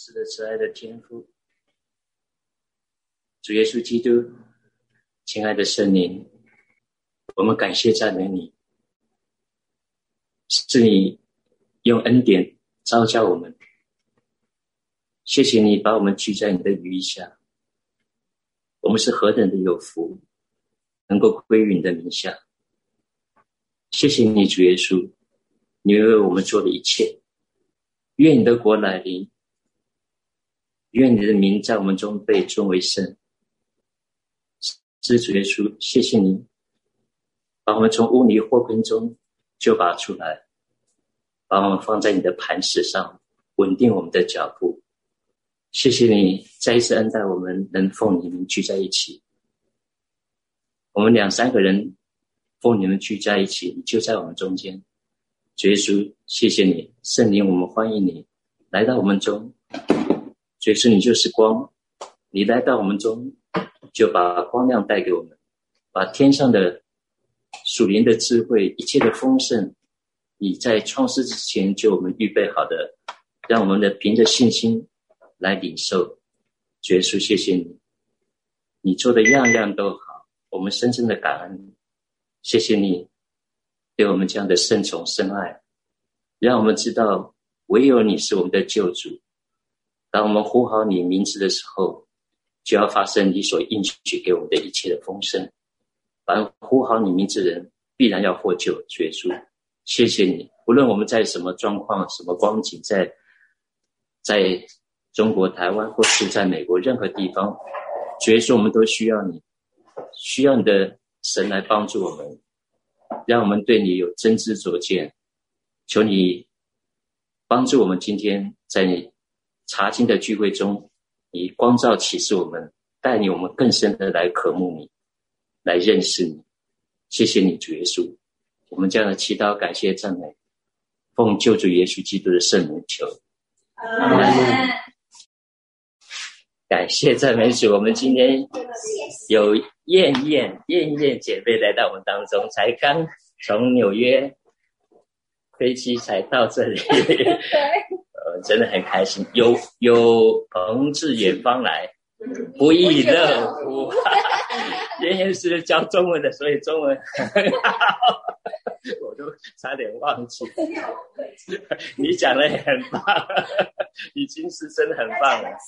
是的慈爱的天父，主耶稣基督，亲爱的圣灵，我们感谢赞美你，是你用恩典召叫我们，谢谢你把我们聚在你的羽翼下，我们是何等的有福，能够归于你的名下。谢谢你主耶稣，你为我们做的一切，愿你的国来临，愿你的名在我们中被尊为圣。是主耶稣，谢谢你把我们从污泥祸坑中救拔出来，把我们放在你的磐石上，稳定我们的脚步。谢谢你再一次恩待我们能奉你名聚在一起，我们2-3个人奉你们聚在一起，你就在我们中间。主耶稣，谢谢你，圣灵，我们欢迎你来到我们中。主耶稣，你就是光，你来到我们中，就把光亮带给我们，把天上的属灵的智慧，一切的丰盛，你在创世之前就我们预备好的，让我们的凭着信心来领受。主耶稣，谢谢你，你做的样样都好，我们深深的感恩。谢谢你对我们这样的圣宠深爱，让我们知道唯有你是我们的救主。当我们呼号你名字的时候，就要发生你所应许给我们的一切的丰盛。凡呼好你名字的人必然要获救。主耶稣，谢谢你，无论我们在什么状况什么光景，在中国台湾或是在美国任何地方，主耶稣，我们都需要你，需要你的神来帮助我们，让我们对你有真知灼见。求你帮助我们今天在你查经的聚会中，你光照启示我们，带领我们更深的来渴慕你，来认识你。谢谢你主耶稣，我们这样的祈祷感谢赞美，奉救主耶稣基督的圣名求，阿们。感谢赞美主，我们今天有燕姐妹来到我们当中，才刚从纽约飞机才到这里真的很开心，有朋自远方来，不亦乐乎。燕燕是教中文的，所以中文很好，我都差点忘记。你讲的也很棒，你今是真的很棒了。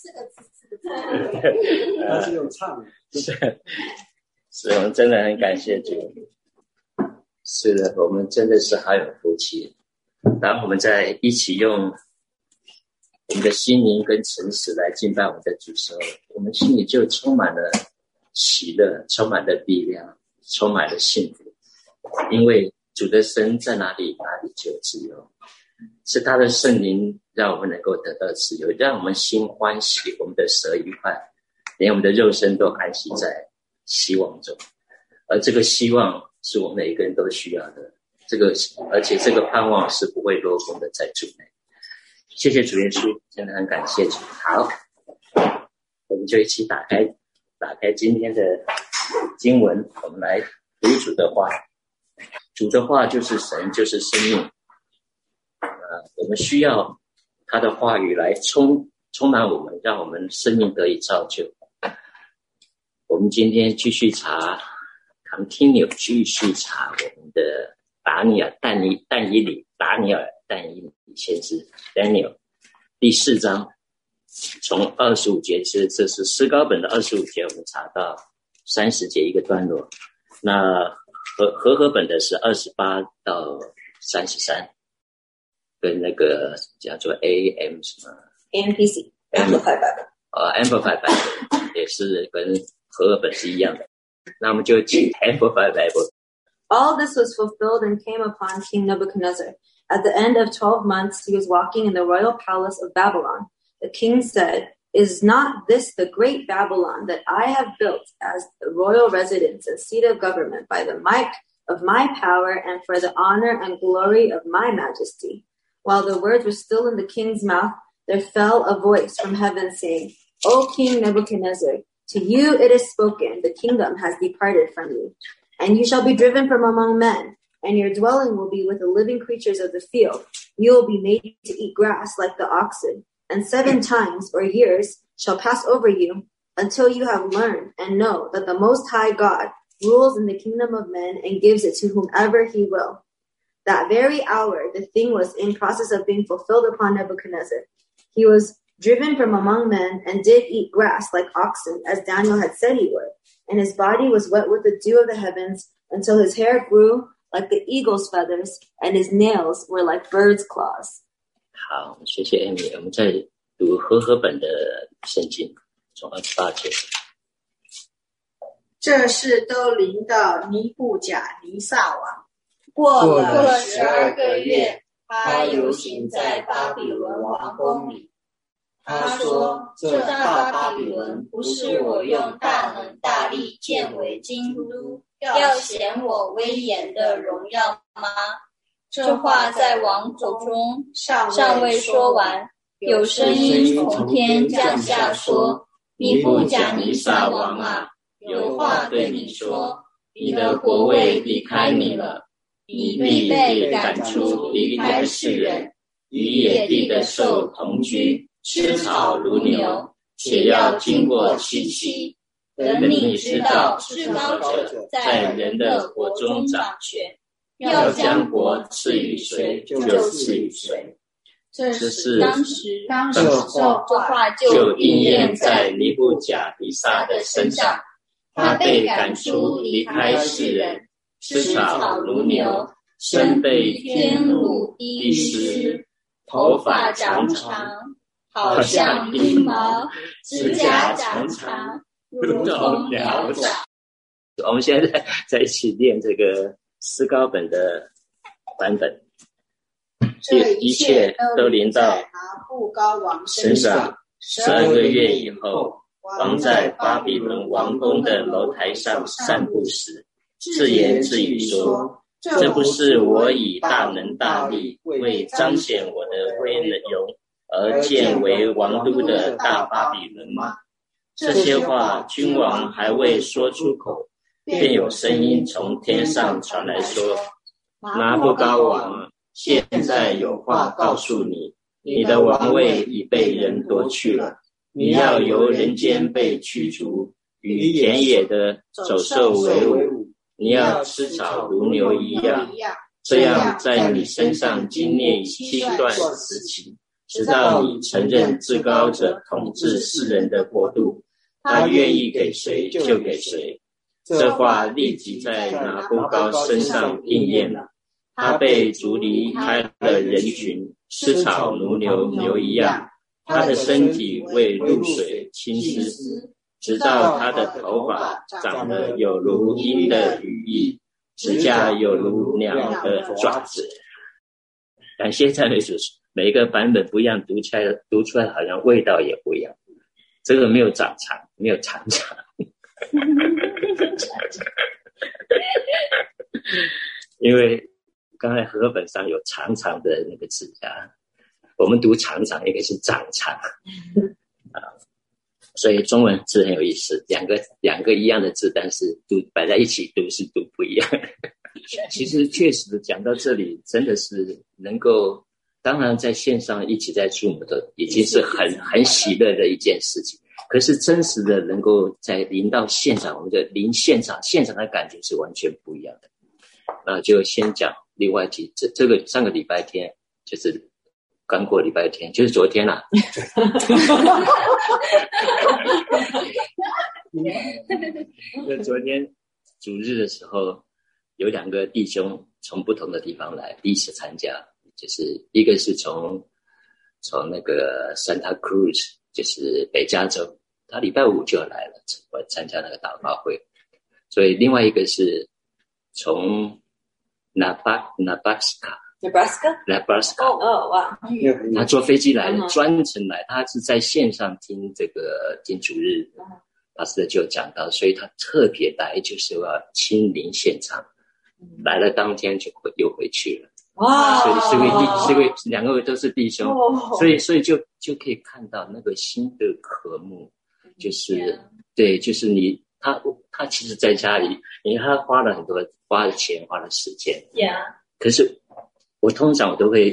他是用唱的。 是，我们真的很感谢主。是的，我们真的是好有福气。当我们在一起用我们的心灵跟诚实来敬拜我们的主时候，我们心里就充满了喜乐，充满了力量，充满了幸福。因为主的神在哪里，哪里就有自由，是他的圣灵让我们能够得到自由，让我们心欢喜，我们的舌愉快，连我们的肉身都安息在希望中。而这个希望是我们每一个人都需要的，而且这个盼望是不会落空的，在主内。谢谢主耶稣，真的很感谢主。好，我们就一起打开今天的经文，我们来读主的话。主的话就是神，就是生命。我们需要他的话语来充满我们，让我们生命得以造就。我们今天继续查 continue 继续查我们的但以理先知 Daniel 第4章，从25节，这是诗高本的25节，我们查到30节一个段落。那和合本的是28到33，跟那个叫做 AM 什么 AMPC Amplified Bible Amplified Bible 也是跟和合本是一样的。那我们就请 Amplified Bible。 All this was fulfilled and came upon King Nebuchadnezzar. At the end of 12 months, he was walking in the royal palace of Babylon. The king said, "Is not this the great Babylon that I have built as the royal residence and seat of government by the might of my power and for the honor and glory of my majesty?" While the words were still in the king's mouth, there fell a voice from heaven saying, "O King Nebuchadnezzar, to you it is spoken, the kingdom has departed from you, and you shall be driven from among men, and your dwelling will be with the living creatures of the field. You will be made to eat grass like the oxen, and 7 times or years shall pass over you until you have learned and know that the Most High God rules in the kingdom of men and gives it to whomever he will. That very hour, the thing was in process of being fulfilled upon Nebuchadnezzar. He was driven from among men and did eat grass like oxen, as Daniel had said he would. And his body was wet with the dew of the heavens until his hair grew like the eagle's feathers and his nails were like bird's claws. 好，谢谢 Amy。我们再读和合本的圣经，从28节。 这事都临到尼布甲尼撒王。 过了12个月，他游行在巴比伦王宫里。他说：“这大巴比伦不是我用大能大力建为京都，要显我威严的荣耀吗？”这话在王口中尚未说完，有声音从天降下说：“尼布甲尼撒王啊，有话对你说，你的国位离开你了，你必被赶出，离开世人，与野地的兽同居，吃草如牛，且要经过7期。等你知道至高者在人的国中掌权，要将国赐予谁就赐予谁。” 这是当时这话就应验在尼布甲尼撒的身上。他被赶出，离开世人，吃草如牛，身被天露滴湿，头发长长，好像鹰毛，指甲长长，如同鸟爪。 我们现在在一起练这个思高本的版本。 这一切都临到拿布高王身上。 12个月以后，王在巴比伦王宫的楼台上散步时，自言自语说：“这不是我以大能大力为彰显我的威容而建为王都的大巴比伦吗？”这些话君王还未说出口，便有声音从天上传来说：“拿布高王，现在有话告诉你，你的王位已被人夺去了，你要由人间被驱逐，与田野的走兽为伍，你要吃草如牛一样，这样在你身上经历7段时期，直到你承认至高者统治世人的国度，他愿意给谁就给谁。”这话立即在拿布高身上应验了。他被逐离开了人群，吃草如牛一样，他的身体为露水浸湿，直到他的头发长得有如鹰的羽翼，指甲有如鸟的爪子。感谢赞美主，每一个版本不一样，读出来好像味道也不一样。这个没有长长，没有长长。因为刚才和本上有长长的那个字啊，我们读长长应该是长长啊，所以中文字很有意思，两个一样的字，但是读摆在一起读是读不一样。其实确实讲到这里，真的是能够，当然在线上一起在 Zoom 的已经是很喜乐的一件事情。可是真实的能够在临到现场，我们的临现场的感觉是完全不一样的。那就先讲另外这个上个礼拜天，就是刚过礼拜天，就是昨天啦。昨天主日的时候，有2个弟兄从不同的地方来，第一次参加，就是一个是从那个 Santa Cruz， 就是北加州，他礼拜5就来了，参加那个祷告会。所以另外一个是从Nebraska。 哦，哇！ 他坐飞机来了，专程来，他是在线上听这个听主日，老师就讲到，所以他特别来，就是要亲临现场。来了当天就又回去了。 哇！ 所以2个都是弟兄，所以就可以看到那个心的渴慕，就是对，就是他其实在家里，因为他花了钱，花了时间。可是我通常都会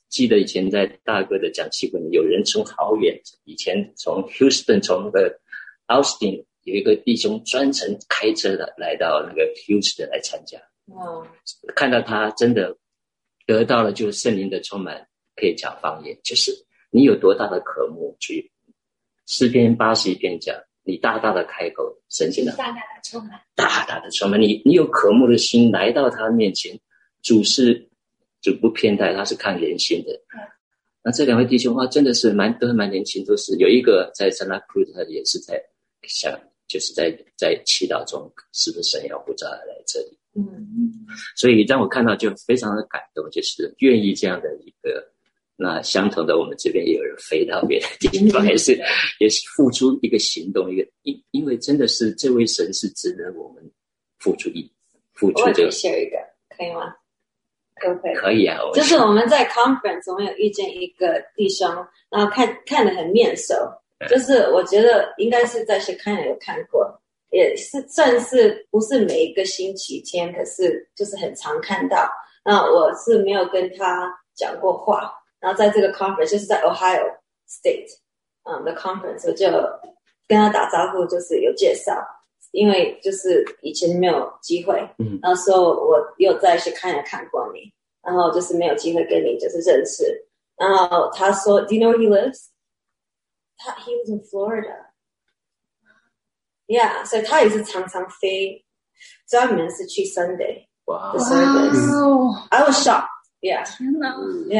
记得以前在大哥的讲期会，有人从好远，以前从 Houston 从那个 Austin 有一个弟兄专程开车的来到那个 Houston 来参加。看到他真的得到了就是圣灵的充满，可以讲方言，就是你有多大的渴慕去。诗篇81篇讲，你大大的开口，神就能大大的充满， 大大的充满你有渴慕的心来到他面前，主不偏待，他是看人心的。那这两位弟兄话真的是都是蛮年轻，都是有一个在 Santa Cruz， 他也是在想，就是在祈祷中，是不是神要呼召他来这里？所以让我看到就非常的感动，就是愿意这样的一个。那相同的，我们这边也有人飞到别的地方，也是付出一个行动，因为真的是这位神是值得我们付出这个。 share 一个，可以吗？可不可以？ 可以啊， 就是我们在 conference 我们有遇见一个弟兄，然后看得很面熟，就是我觉得应该是在Shekinah有看过，也是算是不是每一个星期天，可是就是很常看到。那我是没有跟他讲过话。然后在这个 conference 就是在 Ohio State 的 conference， 我就跟他打招呼，就是有介绍，因为就是以前没有机会，然后说我有在Shekinah看过你，然后就是没有机会跟你就是认识。然后他说 Do you know where he lives? He was in Florida. Yeah, 所以他也是常常飞，专门是去 Sunday 的 service. I was shocked. Yeah. 天哪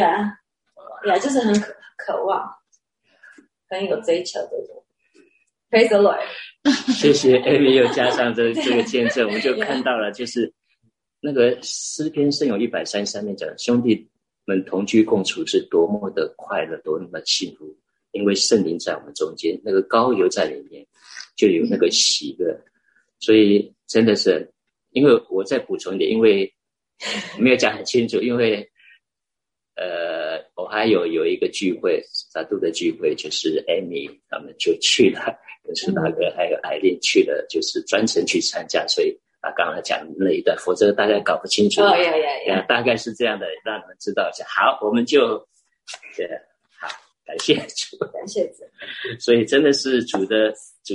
Yeah, 就是很渴望，很有追求的人。Praise the Lord. 谢谢 Amy 又加上这个见证，我们就看到了，就是那个诗篇圣咏133面讲，兄弟们同居共处是多么的快乐，多么的幸福，因为圣灵在我们中间，那个膏油在里面，就有那个喜乐。所以真的是，因为我再补充一点，因为没有讲很清楚，因为我还有一个聚会，撒度的聚会，就是 Amy 他们就去了，跟苏大哥还有艾琳去了，就是专程去参加，所以刚才讲那一段，否则大家搞不清楚。大概是这样的，让你们知道一下。好，我们就好，感谢主， 感谢主。 所以真的是主的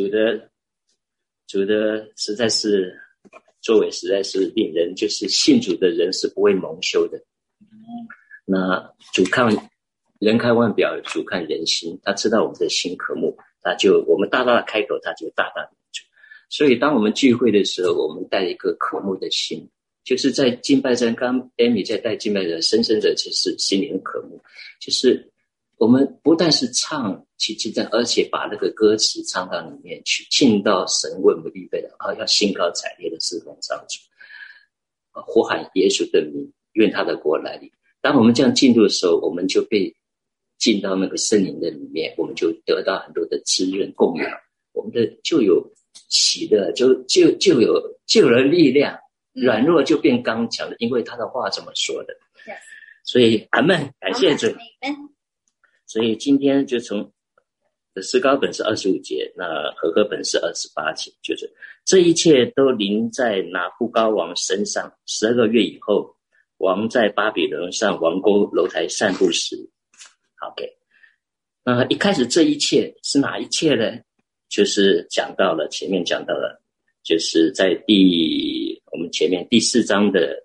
实在是作为，实在是令人就是信主的人是不会蒙羞的。那主看人看外表，主看人心，他知道我们的心渴慕，我们大大的开口，他就大大的主。所以当我们聚会的时候，我们带一个渴慕的心，就是在敬拜中，刚 Amy 在带敬拜中深深的就是心灵渴慕，就是我们不但是唱去敬拜，而且把那个歌词唱到里面去，进到神为我们预备的，要兴高采烈的侍奉上主，呼喊耶稣的名，愿他的国来临。当我们这样进入的时候，我们就被进到那个圣灵的里面，我们就得到很多的滋润供养，我们的就有喜乐，就有了力量，软弱就变刚强了，因为他的话这么说的。所以阿们，感谢主。所以今天就从诗高本是25节，那和合本是28节，就是这一切都临在拿布高王身上。12个月以后，王在巴比伦上王宫楼台散步时。OK， 一开始这一切是哪一切呢？就是前面讲到了，就是在我们前面第4章的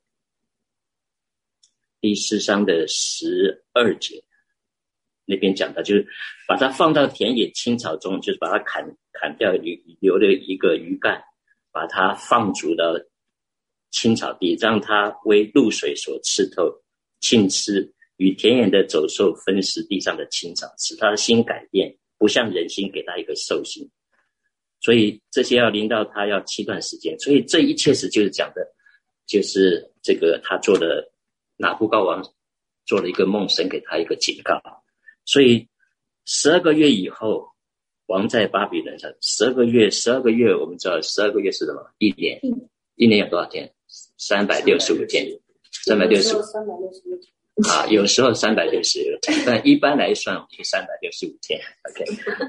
12节那边讲到，就是把它放到田野青草中，就是把它砍掉留了一个鱼竿，把它放逐到青草地，让它为露水所吃透，尽吃，与田野的走兽分食地上的青草，使他的心改变，不像人心给他一个兽心。所以这些要临到他要7段时间，所以这一切是就是讲的，就是这个他做的拿布高王做了一个梦，神给他一个警告。所以12个月以后，王在巴比伦上12个月，我们知道12个月是什么？一年有多少天？365天，365天。有时候365天，但一般来算就365天。OK，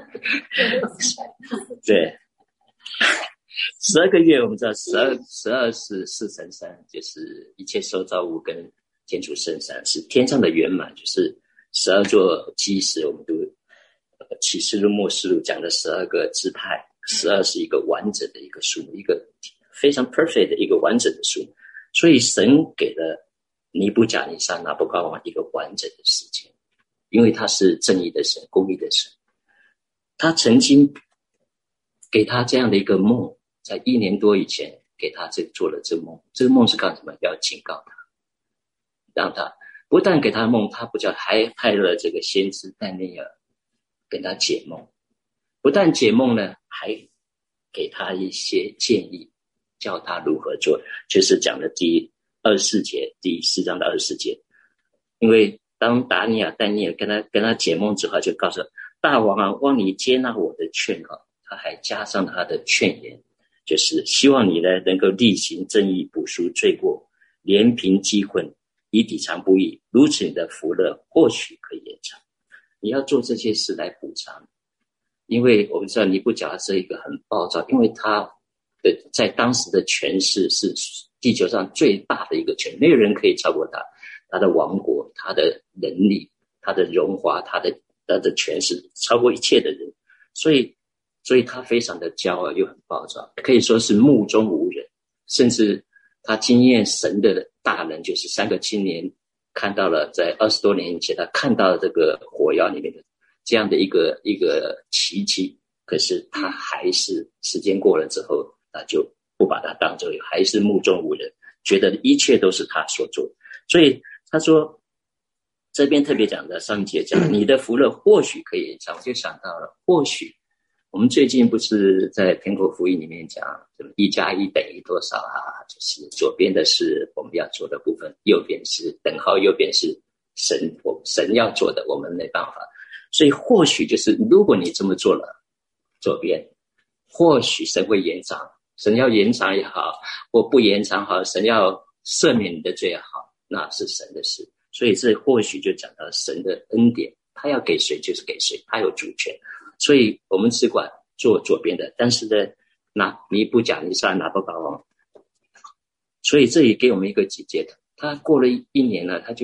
对，12个月我们知道12是4乘3，就是一切受造物跟天主圣三，是天上的圆满，就是 12座基石，我们读启示录末世录讲的12个支派，12是一个完整的一个数目，一个非常 perfect 的一个完整的数目。所以神给了尼布甲尼撒拿布高王一个完整的时间，因为他是正义的神，公义的神。他曾经给他这样的一个梦，在1年多以前给他做了这个梦。这个梦是干什么？要警告他，让他不但给他梦，他不叫还派了这个先知但尼尔给他解梦，不但解梦呢，还给他一些建议，教他如何做，就是讲的第24节，第4章的24节。因为当但尼尔跟他解梦之后，就告诉大王啊，望你接纳我的劝告。他还加上他的劝言，就是希望你呢能够厉行正义，补赎罪过，怜悯积愤，以抵偿不义，如此你的福乐或许可以延长。你要做这些事来补偿，因为我们知道尼布甲尼撒是一个很暴躁，因为他的在当时的权势是地球上最大的一个权，没有人可以超过他，他的王国，他的能力，他的荣华，他的权势超过一切的人，所以他非常的骄傲又很暴躁，可以说是目中无人。甚至他经验神的大能，就是3个青年看到了，在20多年以前他看到了这个火窑里面的这样的一个奇迹，可是他还是时间过了之后，他就不把它当作，还是目中无人，觉得一切都是他所做。所以他说这边特别讲的上节讲你的福乐或许可以延长，我就想到了或许我们最近不是在苹果福音里面讲1+1等于多少啊？就是左边的是我们要做的部分，右边是等号，右边是神要做的，我们没办法。所以或许就是如果你这么做了，左边或许神会延长，神要延长也好，或不延长好，神要赦免你的罪也好，那是神的事。所以这或许就讲到神的恩典，他要给谁就是给谁，他有主权。所以我们只管做左边的，但是呢，尼布甲尼撒拿布高王，所以这也给我们一个警戒的。他过了1年了，他就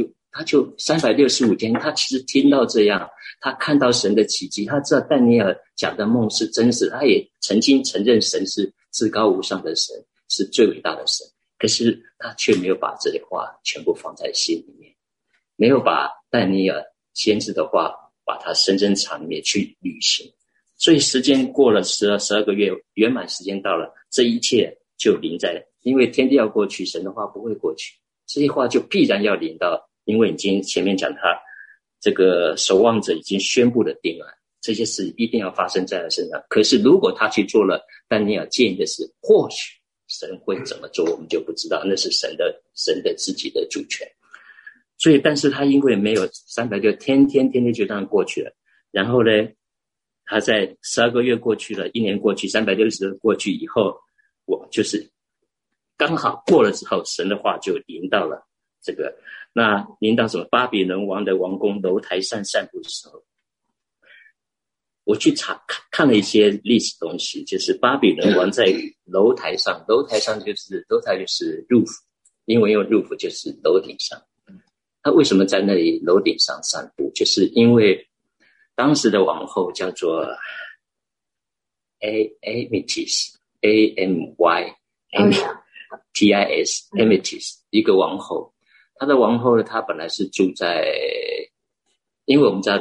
365天，他其实听到这样，他看到神的奇迹，他知道但尼尔讲的梦是真实，他也曾经承认神是至高无上的神，是最伟大的神，可是他却没有把这些话全部放在心里面，没有把但尼尔先知的话把它深深藏里面去履行。所以时间过了12个月，圆满时间到了，这一切就临在，因为天地要过去，神的话不会过去，这些话就必然要临到，因为已经前面讲他这个守望者已经宣布了定案，这些事一定要发生在他身上。可是如果他去做了但尼尔建议的事，或许神会怎么做我们就不知道，那是神的自己的主权。所以但是他因为没有360天天就这样过去了，然后呢他在12个月过去了，1年过去，360过去以后，我就是刚好过了之后，神的话就临到了这个，那临到什么？巴比伦王的王宫楼台上散步的时候，我去看了一些历史东西，就是巴比伦王在楼台上，楼台就是 roof， 英文用 roof 就是楼顶上。他为什么在那里楼顶上散步？就是因为当时的王后叫做 Amytis Amytis 一个王后。她的王后呢，她本来是住在，因为我们知道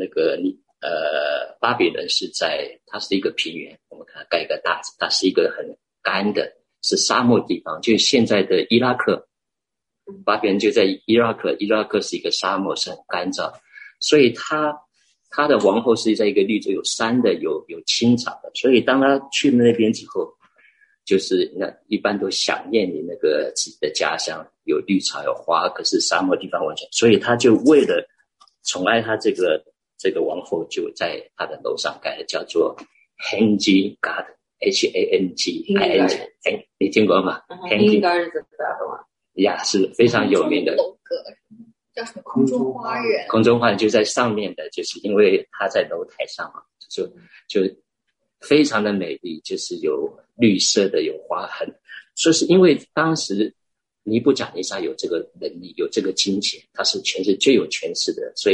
巴比伦它是一个平原，我们看盖一个大字，它是一个很干的，是沙漠地方，就是现在的伊拉克。巴比伦就在伊拉克是一个沙漠，是很干燥，所以他的王后是在一个绿洲，有山的，有青草的，所以当他去那边之后，就是一般都想念你那个自己的家乡，有绿草有花，可是沙漠地方完全，所以他就为了宠爱他这个王后，就在他的楼上盖的叫做 Hanging Garden Hanging， 你听过吗？ Hanging Gardens of Babylon。 呀，是非常有名的楼阁，叫什么空中花园？ 空中花园就在上面的，就是因为它在楼台上嘛，就非常的美丽，就是有绿色的，有花痕。所以是因为当时尼布甲尼撒有这个能力，有这个金钱，他是全世最有权势的，所以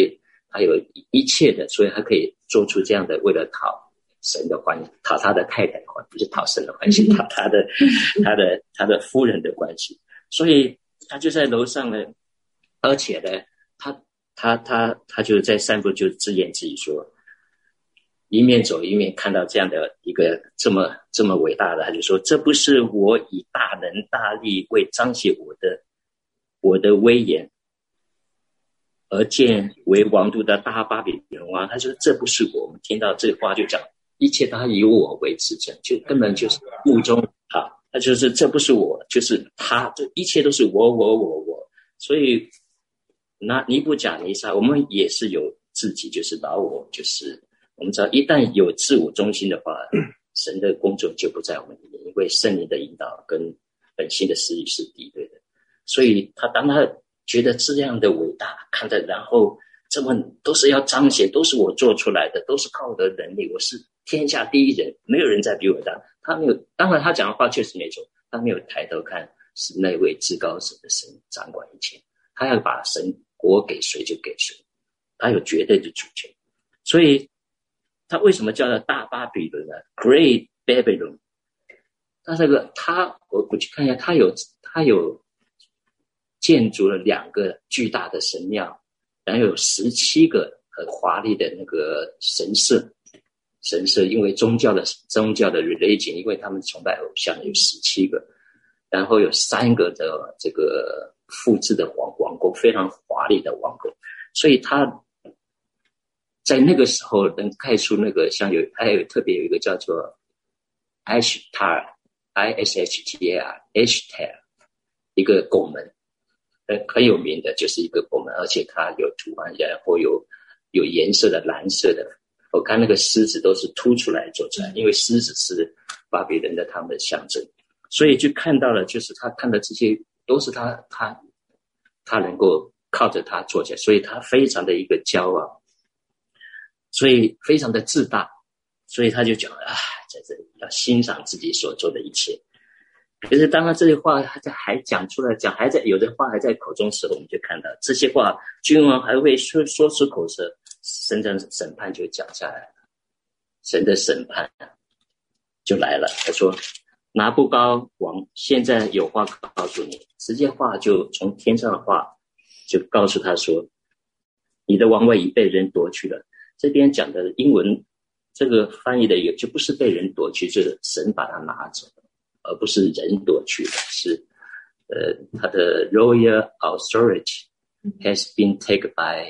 他有一切的，所以他可以做出这样的，为了讨神的欢喜，讨他的太太的欢喜，不是讨神的欢喜，讨他的夫人的关系。所以他就在楼上呢，而且呢，他就在散步，就自言自语说，一面走一面看到这样的一个这么伟大的，他就说，这不是我以大能大力为彰显我的威严而建为王都的大巴比伦王。他说这不是我们听到这话就讲一切他以我为至正，就根本就是目中啊，他就是这不是我，就是他，这一切都是我。所以那尼布甲尼撒，我们也是有自己，就是老我，就是我们知道一旦有自我中心的话，神的工作就不在我们里面，因为圣灵的引导跟本性的实力是敌对的。所以当他觉得这样的伟大，看着然后这么都是要彰显，都是我做出来的，都是靠我的能力，我是天下第一人，没有人再比我大。他没有，当然他讲的话确实没错，他没有抬头看是那位至高者的神掌管一切，他要把神国给谁就给谁，他有绝对的主权。所以他为什么叫他大巴比伦呢 ？Great Babylon。他这个我去看一下，他有建筑了2个巨大的神庙，然后有17个很华丽的那个神社，因为宗教的 religion， 因为他们崇拜偶像有17个，然后有3个的这个复制的王宫，非常华丽的王宫，所以他在那个时候能盖出那个像还有特别有一个叫做 Ishtar Ishtar 一个拱门，很有名的，就是一个拱门，而且它有图案，然后有颜色的蓝色的。我看那个狮子都是凸出来做出来，因为狮子是巴比伦的他们的象征，所以就看到了，就是他看的这些都是他能够靠着他做起来，所以他非常的一个骄傲，所以非常的自大，所以他就讲在这里要欣赏自己所做的一切。可是当他这些话还讲出来，还在有的话还在口中时，我们就看到这些话，君王还会说出口舌，神的审判就讲下来了，神的审判就来了。他说，拿布高王现在有话告诉你，直接话就从天上的话就告诉他说，你的王位已被人夺去了。这边讲的英文这个翻译的也就不是被人夺去，就是神把它拿走了，而不是人夺去的，是他的 royal authority has been taken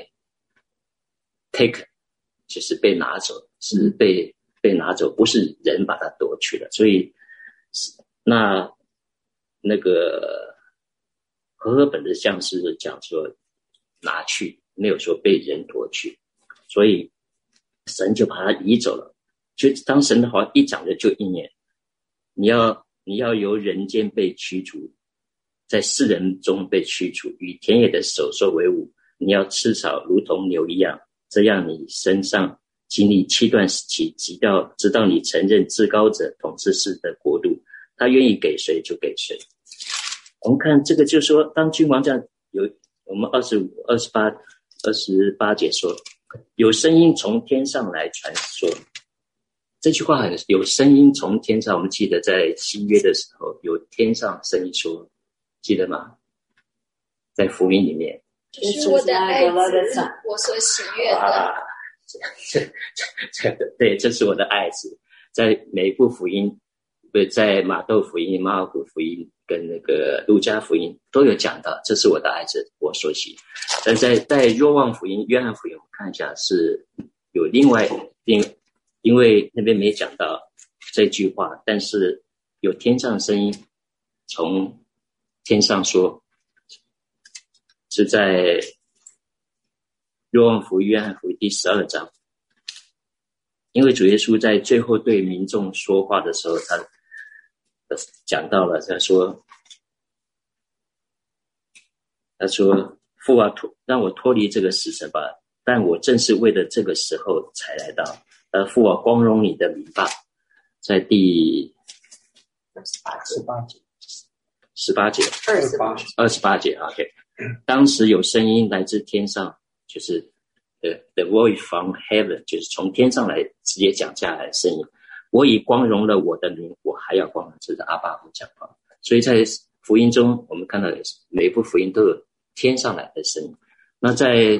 就是被拿走，是被拿走，不是人把它夺去了。所以那个和合本的像是讲说拿去，没有说被人夺去，所以神就把它移走了。就当神的话一讲的就应验，你要由人间被驱逐，在世人中被驱逐，与田野的走兽为伍，你要吃草如同牛一样，这样你身上经历7段时期，直到你承认至高者统治世的国度，他愿意给谁就给谁。我们看这个就说，当君王这样我们28节说，有声音从天上来传说。这句话有声音从天上，我们记得在新约的时候有天上声音说，记得吗？在福音里面， 这是我的爱子，我所喜悦的。 对，这是我的爱子。在每一部福音，在马窦福音、马尔谷福音跟那个路加福音都有讲到，这是我的爱子，我所喜。但在若望福音、约翰福音，我们看一下是有另外因为那边没讲到这句话，但是有天上声音从天上说，是在若望福音、约翰福音第12章。因为主耶稣在最后对民众说话的时候，他讲到了，他说父啊，让我脱离这个死神吧，但我正是为了这个时候才来到。父啊，光荣你的名吧，在第18节，28节 ，OK。当时有声音来自天上，就是 the voice from heaven， 就是从天上来直接讲下来的声音。我已光荣了我的灵，我还要光荣，这是阿爸父讲话。所以在福音中，我们看到每一部福音都有天上来的声音。那在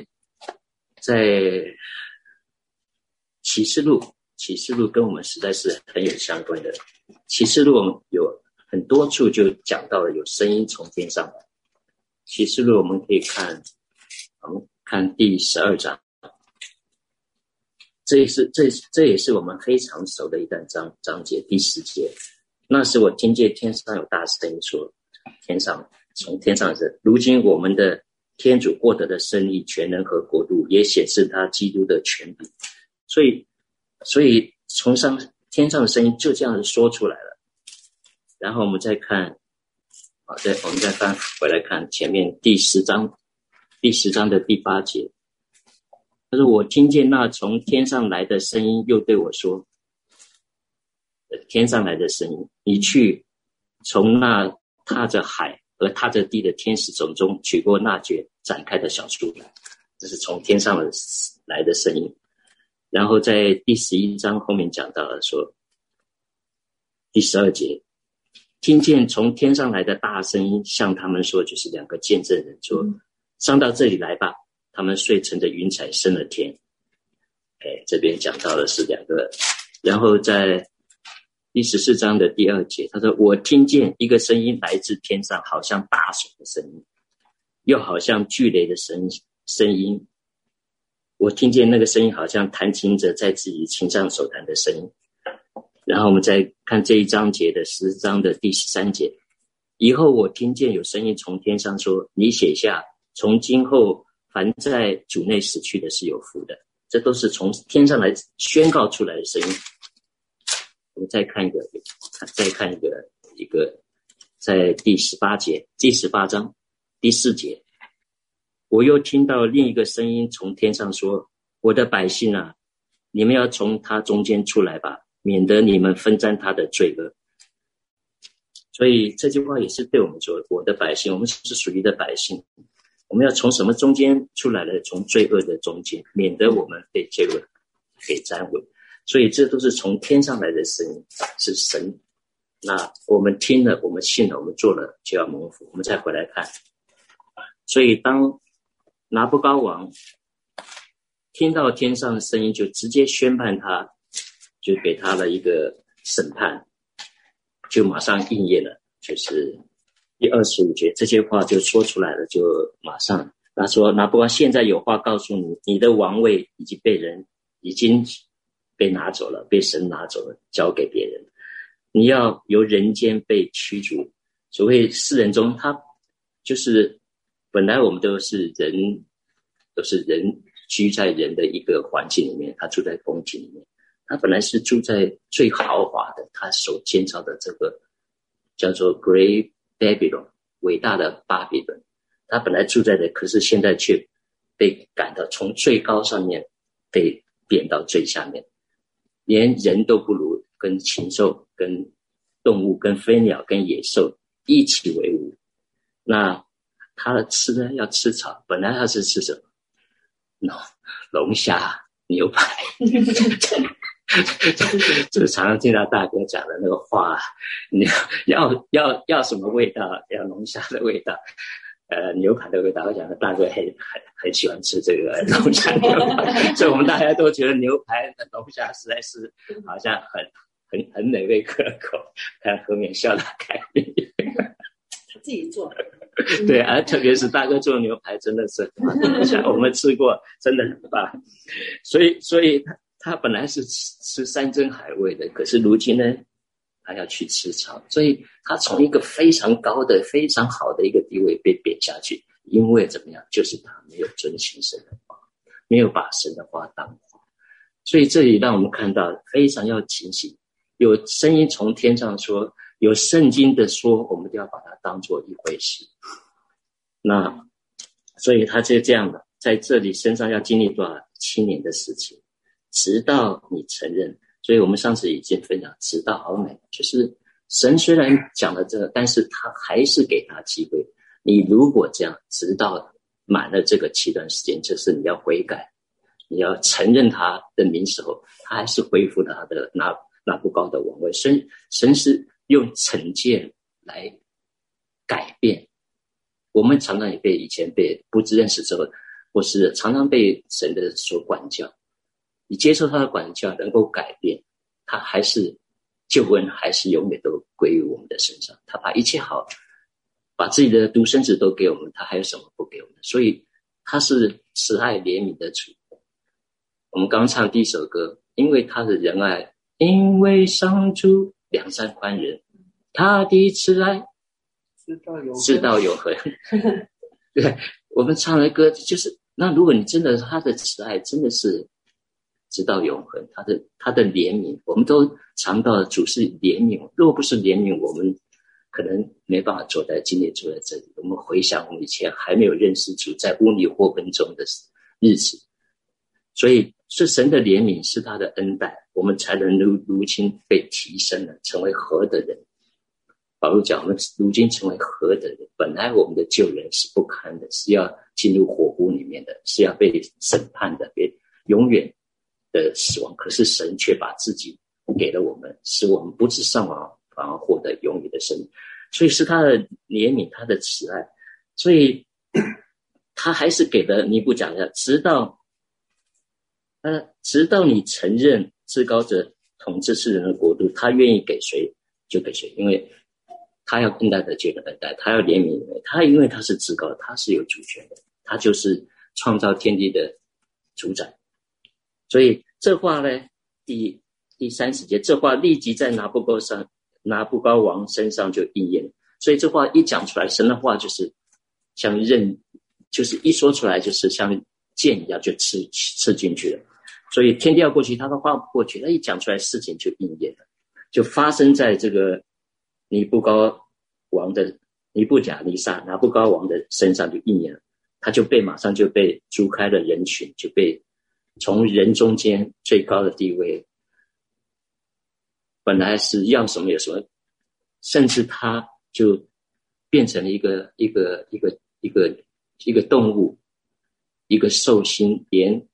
启示录跟我们实在是很有相关的。启示录我们有很多处就讲到了有声音从天上来。启示录我们可以看第12章，这也是我们非常熟的一段章节，第10节。那时我听见天上有大声音说，从天上是如今我们的天主获得的胜利、权能和国度，也显示他基督的权柄。所以从天上的声音就这样说出来了。然后我们再看，我们再翻回来看前面第10章的第8节。他说我听见那从天上来的声音又对我说，天上来的声音，你去从那踏着海和踏着地的天使手中取过那卷展开的小书来。这是从天上来的声音。然后在第11章后面讲到了说，第12节，听见从天上来的大声音向他们说，就是2个见证人说，上到这里来吧。他们遂乘着云彩升了天。这边讲到的是2个。然后在第14章的第2节，他说我听见一个声音来自天上，好像大水的声音，又好像巨雷的声音。我听见那个声音好像弹琴者在自己琴上手弹的声音。然后我们再看这一章节的10章的第13节，以后我听见有声音从天上说，你写下，从今后凡在主内死去的是有福的。这都是从天上来宣告出来的声音。我们再看一个在第18节，第18章第4节，我又听到另一个声音从天上说，我的百姓啊，你们要从他中间出来吧，免得你们分沾他的罪恶。所以这句话也是对我们说，我的百姓，我们是属于的百姓，我们要从什么中间出来呢？从罪恶的中间，免得我们被罪恶给沾稳。所以这都是从天上来的声音，是神。那我们听了，我们信了，我们做了，就要蒙福。我们再回来看，所以当拿布高王听到天上的声音，就直接宣判他，就给他了一个审判，就马上应验了。就是第25节，这些话就说出来了，就马上他说，拿布高现在有话告诉你，你的王位已经被拿走了，被神拿走了，交给别人。你要由人间被驱逐。所谓世人中，他就是本来我们都是人居在人的一个环境里面，他住在宫廷里面，他本来是住在最豪华的，他所建造的这个叫做 Great Babylon， 伟大的巴比伦，他本来住在的，可是现在却被赶到从最高上面被贬到最下面，连人都不如，跟禽兽、跟动物、跟飞鸟、跟野兽一起为伍。那他吃呢，要吃草，本来他是吃什么？龙虾、牛排。就是常常听到大哥讲的那个话，你要什么味道？要龙虾的味道，牛排的味道。我讲的大哥很喜欢吃这个龙虾牛排，所以我们大家都觉得牛排和龙虾实在是好像很美味可口。看后面笑到开心。 他自己做。 对，特别是大哥做牛排真的是很香，我们吃过，真的很棒。所以他本来是吃山珍海味的，可是如今呢，他要去吃草，所以他从一个非常高的、非常好的一个地位被贬下去。因为怎么样？就是他没有遵行神的话，没有把神的话当话。所以这里让我们看到非常要警醒，有声音从天上说，有圣经的说，我们都要把它当作一回事。那所以他就这样的，在这里身上要经历多少7年的事情，直到你承认。所以我们上次已经分享，直到好美，就是神虽然讲了这个，但是他还是给他机会。你如果这样，直到满了这个期段时间，就是你要悔改， 你要承认他的名时候，他还是恢复了他的拿不高的王位。神是用惩戒来改变。我们常常也以前被不认识之后，或是常常被神的所管教，你接受他的管教能够改变，他还是救恩还是永远都归于我们的身上。他把一切好，把自己的独生子都给我们，他还有什么不给我们？所以他是慈爱怜悯的主。我们刚唱第一首歌，因为他的仁爱，因为上主良善宽仁，他的慈爱直到永恒。对，我们唱的歌就是，那如果你真的他的慈爱真的是直到永恒，他的怜悯，我们都尝到主是怜悯。若不是怜悯，我们可能没办法今天坐在这里。我们回想我们以前还没有认识主，在污泥祸根中的日子，所以是神的怜悯，是他的恩待，我们才能如今被提升了，成为合的人。保罗讲，我们如今成为合的人，本来我们的旧人是不堪的，是要进入火湖里面的，是要被审判的，被永远的死亡。可是神却把自己给了我们，使我们不致丧亡，反而获得永远的生命。所以是他的怜悯，他的慈爱，所以他还是给了尼布甲尼撒，直到你承认至高者统治世人的国度，他愿意给谁就给谁，因为他要恩待的就恩待，他要怜悯人，他因为他是至高，他是有主权的，他就是创造天地的主宰。所以这话呢，第30节，这话立即在拿布高王身上就应验了。所以这话一讲出来，神的话就是像就是一说出来就是像箭一样就刺进去了。所以天地要过去，他的话不过去，他一讲出来事情就应验了，就发生在这个尼布甲尼撒拿布高王的身上就应验了。他就马上就被逐开了人群，就被从人中间最高的地位，本来是要什么有什么，甚至他就变成了一个动物，一个兽心，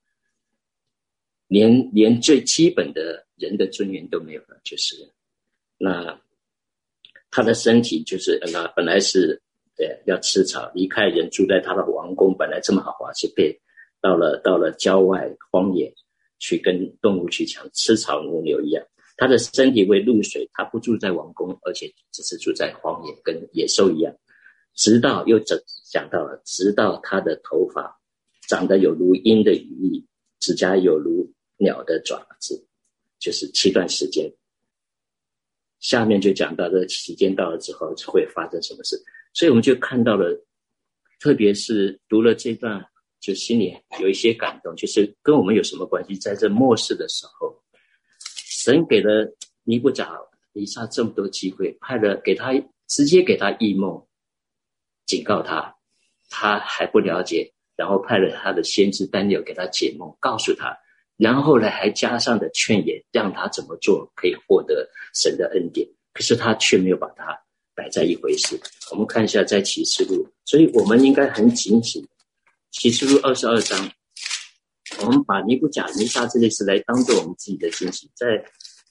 连最基本的人的尊严都没有了，就是那他的身体就是本来是要吃草，离开人住在他的王宫，本来这么豪华，是被到了郊外荒野去跟动物去抢，吃草如牛一样。他的身体为露水，他不住在王宫，而且只是住在荒野，跟野兽一样。直到讲到了，直到他的头发长得有如鹰的羽翼，指甲有如鸟的爪子，就是7段时间。下面就讲到这期间到了之后会发生什么事。所以我们就看到了，特别是读了这段，就心里有一些感动，就是跟我们有什么关系。在这末世的时候，神给了尼布甲尼撒这么多机会，直接给他异梦，警告他，他还不了解，然后派了他的先知但尼尔给他解梦，告诉他，然后呢还加上的劝言，让他怎么做可以获得神的恩典。可是他却没有把它摆在一回事。我们看一下在启示录，所以我们应该很警醒。启示录22章，我们把尼布甲尼撒这件事来当作我们自己的警醒。在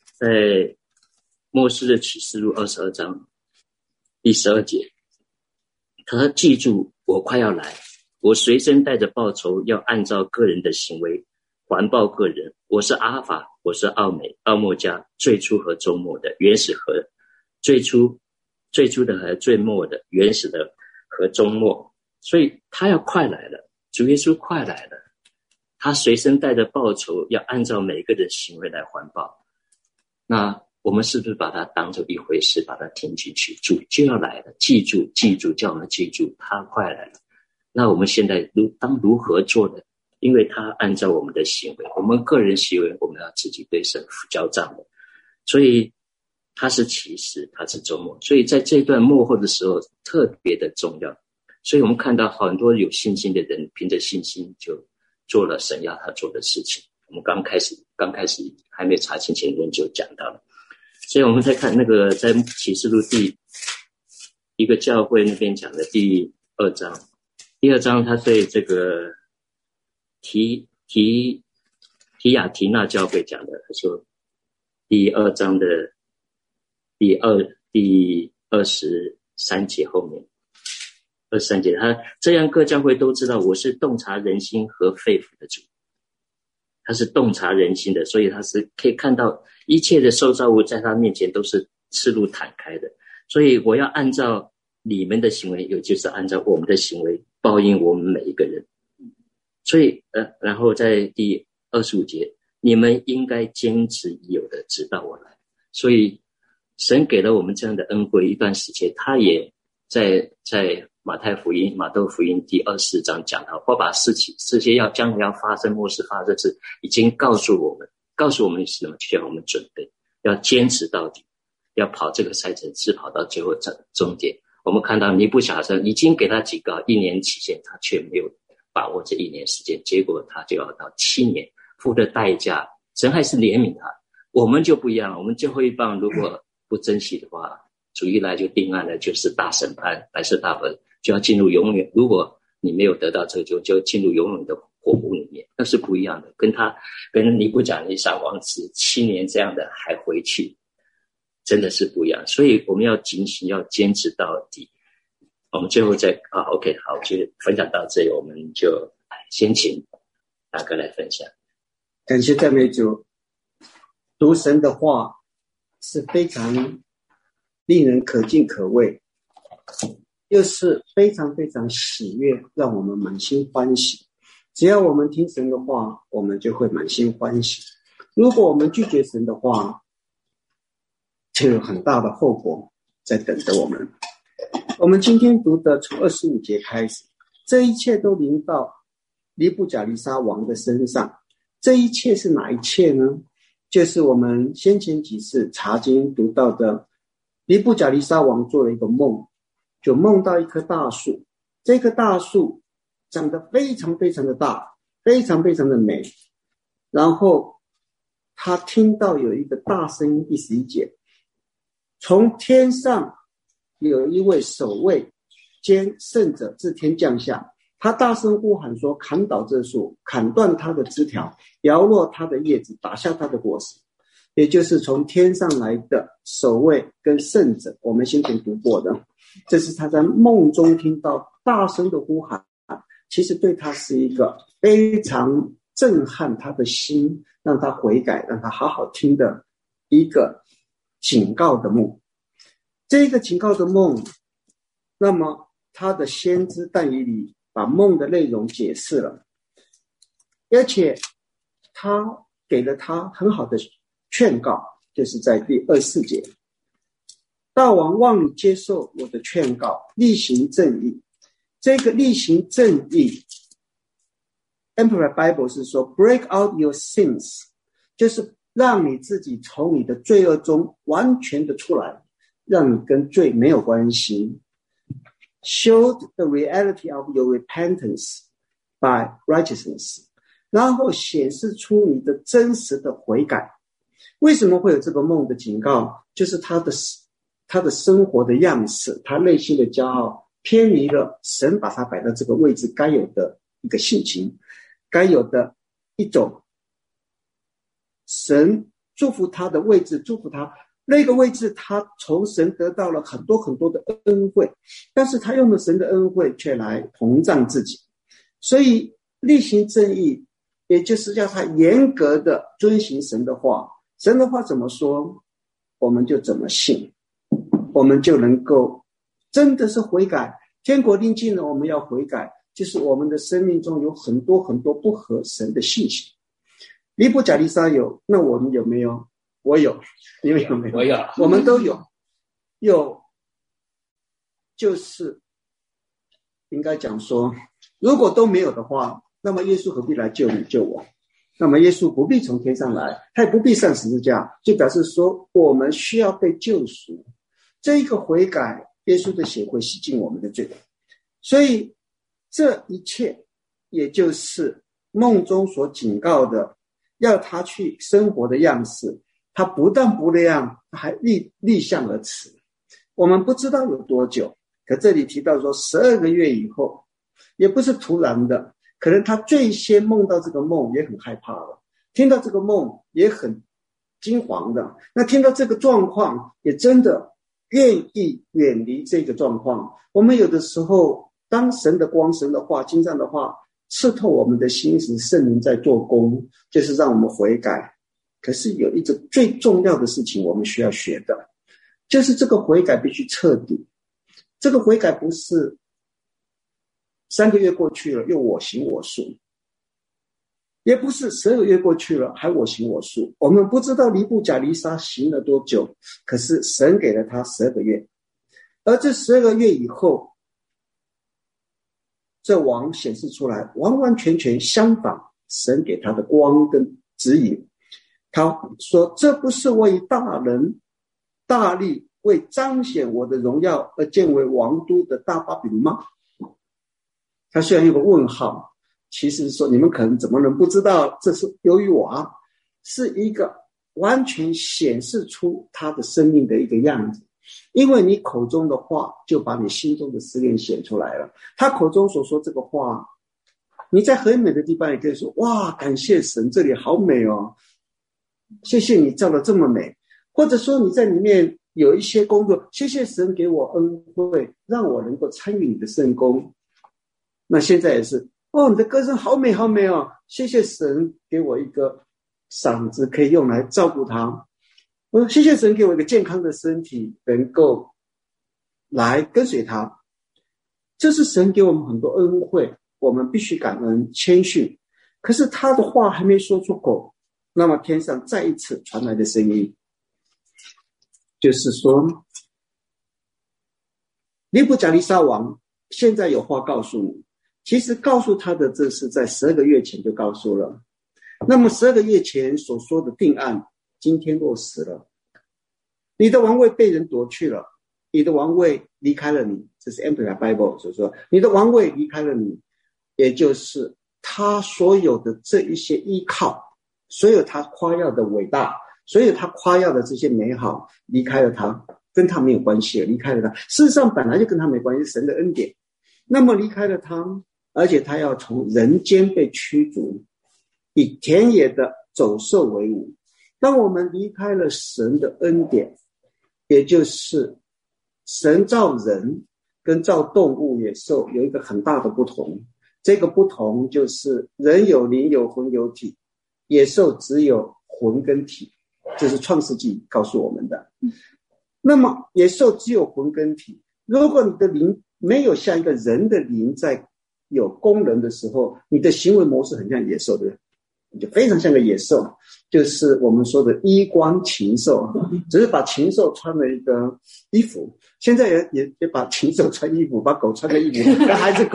末世的启示录22章第12节，他说，记住我快要来，我随身带着报酬，要按照个人的行为还报个人。我是阿法，我是奥美，奥末加，最初和终末的，原始和最初的和最末的，原始的和终末。所以他要快来了，主耶稣快来了，他随身带着报酬，要按照每个人的行为来还报。那我们是不是把它当作一回事，把它听进去？主就要来了，记住，叫我们记住，他快来了。那我们现在如何做呢？因为他按照我们的行为，我们个人行为，我们要自己对神交账的。所以他是启示，他是周末，所以在这段末后的时候特别的重要。所以我们看到很多有信心的人，凭着信心就做了神要他做的事情。我们刚开始还没查清前面就讲到了。所以我们再看那个在启示录第一个教会那边讲的第2章，他对这个提提亚提那教会讲的，他说第2章的第23节后面，23节，他这样各教会都知道我是洞察人心和肺腑的主。他是洞察人心的，所以他是可以看到一切的受造物在他面前都是赤露坦开的。所以我要按照你们的行为，也就是按照我们的行为报应我们每一个人。所以然后在第25节，你们应该坚持已有的，直到我来。所以神给了我们这样的恩惠一段时间，他也在马窦福音第24章讲到，或把这些将来要发生末世发生事已经告诉我们什么，需要我们准备，要坚持到底，要跑这个赛程，是跑到最后终点。我们看到尼布甲尼撒已经给他警告1年期限，他却没有把握这1年时间，结果他就要到7年，付的代价，神还是怜悯他。我们就不一样，我们最后一棒如果不珍惜的话，主一来就定案了，就是大审判，白色大火，就要进入永远。如果你没有得到这个，就进入永远的火湖里面，那是不一样的。跟尼布甲尼撒王子7年这样的还回去，真的是不一样。所以我们要警醒，要坚持到底。我们最后再OK， 好，就分享到这里，我们就先请大哥来分享。 感谢赞美主，读神的话是非常令人可敬可畏，又是非常非常喜悦，让我们满心欢喜。只要我们听神的话，我们就会满心欢喜。如果我们拒绝神的话，就有很大的后果在等着我们。我们今天读的从25节开始，这一切都临到尼布甲尼撒王的身上。这一切是哪一切呢？就是我们先前几次查经读到的，尼布甲尼撒王做了一个梦，就梦到一棵大树，这棵大树长得非常非常的大，非常非常的美。然后他听到有一个大声音，第11节，从天上有一位守卫兼圣者自天降下，他大声呼喊说，砍倒这树，砍断它的枝条，摇落它的叶子，打下它的果实。也就是从天上来的守卫跟圣者，我们先前读过的，这是他在梦中听到大声的呼喊，其实对他是一个非常震撼他的心，让他悔改，让他好好听的一个警告的梦。这个警告的梦，那么他的先知但以理把梦的内容解释了，而且他给了他很好的劝告，就是在第24节，大王望你接受我的劝告，厉行正义。这个厉行正义 Amplified Bible 是说 break out your sins， 就是让你自己从你的罪恶中完全的出来，让你跟罪没有关系。Showed the reality of your repentance by righteousness， 然后显示出你的真实的悔改。为什么会有这个梦的警告？就是他的生活的样式，他内心的骄傲偏离了神把他摆到这个位置该有的一个性情，该有的一种神祝福他的位置，祝福他那个位置，他从神得到了很多很多的恩惠，但是他用了神的恩惠却来膨胀自己。所以厉行正义，也就是要他严格的遵行神的话，神的话怎么说，我们就怎么信，我们就能够真的是悔改。天国临近了，我们要悔改，就是我们的生命中有很多很多不合神的性情。尼布甲尼撒有，那我们有没有？我有，你们有没有？ 我有， 我们都有。有，就是应该讲说，如果都没有的话，那么耶稣何必来救你救我？那么耶稣不必从天上来，他也不必上十字架，就表示说我们需要被救赎。这一个悔改，耶稣的血会洗净我们的罪。所以这一切也就是梦中所警告的，要他去生活的样式。他不但不那样，他还立项而辞。我们不知道有多久，可这里提到说12个月以后，也不是突然的，可能他最先梦到这个梦也很害怕了， 听到这个梦也很惊惶的，那听到这个状况也真的愿意远离这个状况。我们有的时候当神的光、神的话、经上的话刺透我们的心时，圣灵在做工，就是让我们悔改。可是有一个最重要的事情我们需要学的，就是这个悔改必须彻底。这个悔改不是3个月过去了又我行我素，也不是12个月过去了还我行我素。我们不知道尼布甲尼撒行了多久，可是神给了他12个月，而这12个月以后，这王显示出来完完全全相反神给他的光跟指引。他说，这不是为大人大力为彰显我的荣耀而建为王都的大巴比伦吗？他虽然有个问号，其实说你们可能怎么能不知道，这是由于我是一个完全显示出他的生命的一个样子。因为你口中的话就把你心中的思念显出来了。他口中所说这个话，你在很美的地方也可以说，哇，感谢神，这里好美哦，谢谢你造得这么美。或者说你在里面有一些工作，谢谢神给我恩惠，让我能够参与你的圣工。那现在也是，哦，你的歌声好美好美哦，谢谢神给我一个嗓子可以用来照顾他。我说谢谢神给我一个健康的身体，能够来跟随他。这是神给我们很多恩惠，我们必须感恩谦逊。可是他的话还没说出口，那么天上再一次传来的声音，就是说尼布甲尼撒王现在有话告诉你。其实告诉他的这是在12个月前就告诉了。那么12个月前所说的定案今天落实了，你的王位被人夺去了，你的王位离开了你，这是 Amplified Bible 所说，你的王位离开了你，也就是他所有的这一些依靠，所有他夸耀的伟大，所有他夸耀的这些美好离开了他，跟他没有关系了，离开了他。事实上本来就跟他没关系，神的恩典。那么离开了他，而且他要从人间被驱逐，以田野的走兽为伍。当我们离开了神的恩典，也就是神造人跟造动物野兽有一个很大的不同。这个不同就是人有灵有魂有体，野兽只有魂跟体，这是创世纪告诉我们的。那么野兽只有魂跟体，如果你的灵没有像一个人的灵在有功能的时候，你的行为模式很像野兽，对不对？你就非常像个野兽，就是我们说的衣冠禽兽，只是把禽兽穿了一个衣服。现在也把禽兽穿衣服，把狗穿个衣服，那还是狗。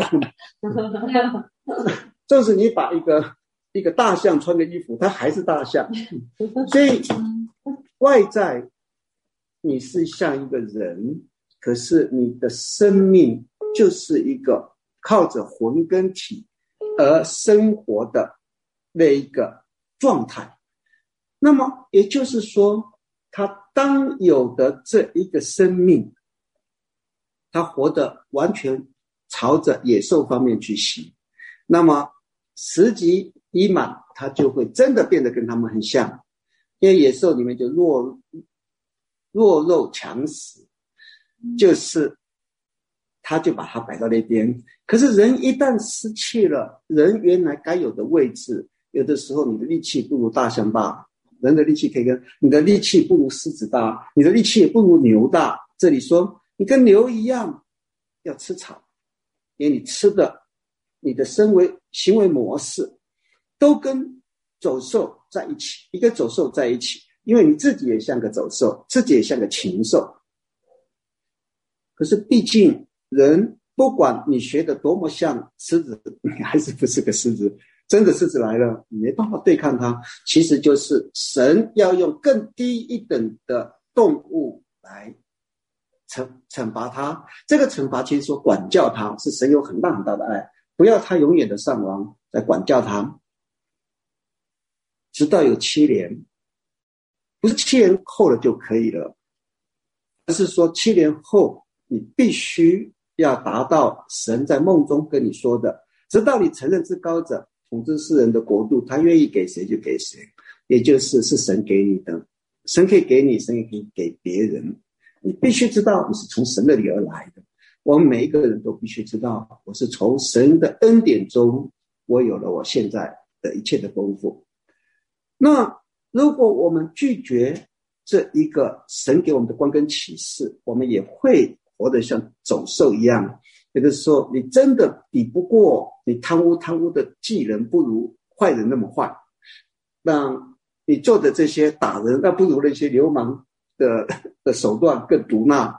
就是你把一个大象穿个衣服，它还是大象。所以外在你是像一个人，可是你的生命就是一个靠着魂跟体而生活的那一个状态。那么也就是说，他当有的这一个生命，他活得完全朝着野兽方面去行，那么时机一满，他就会真的变得跟他们很像。因为野兽里面就弱肉强食，就是他就把它摆到那边。可是人一旦失去了人原来该有的位置，有的时候你的力气不如大象大，人的力气可以跟你的力气不如狮子大，你的力气也不如牛大。这里说你跟牛一样要吃草，因为你吃的你的行为模式都跟走兽在一起，一个走兽在一起，因为你自己也像个走兽，自己也像个禽兽。可是毕竟人不管你学的多么像狮子，你还是不是个狮子。真的狮子来了，你没办法对抗它。其实就是神要用更低一等的动物来惩罚它。这个惩罚其实说管教它，是神有很大很大的爱，不要它永远的上亡，来管教它，直到有7年。不是7年后了就可以了，而是说7年后你必须要达到神在梦中跟你说的，直到你承认至高者， 统治世人的国度，他愿意给谁就给谁，也就是神给你的，神可以给你，神也可以给别人。你必须知道你是从神那里而来的。我们每一个人都必须知道，我是从神的恩典中，我有了我现在的一切的丰富。那如果我们拒绝这一个神给我们的光跟启示，我们也会活得像走兽一样。有的时候你真的比不过你贪污的技能不如坏人那么坏，那你做的这些打人，那不如那些流氓的手段更毒辣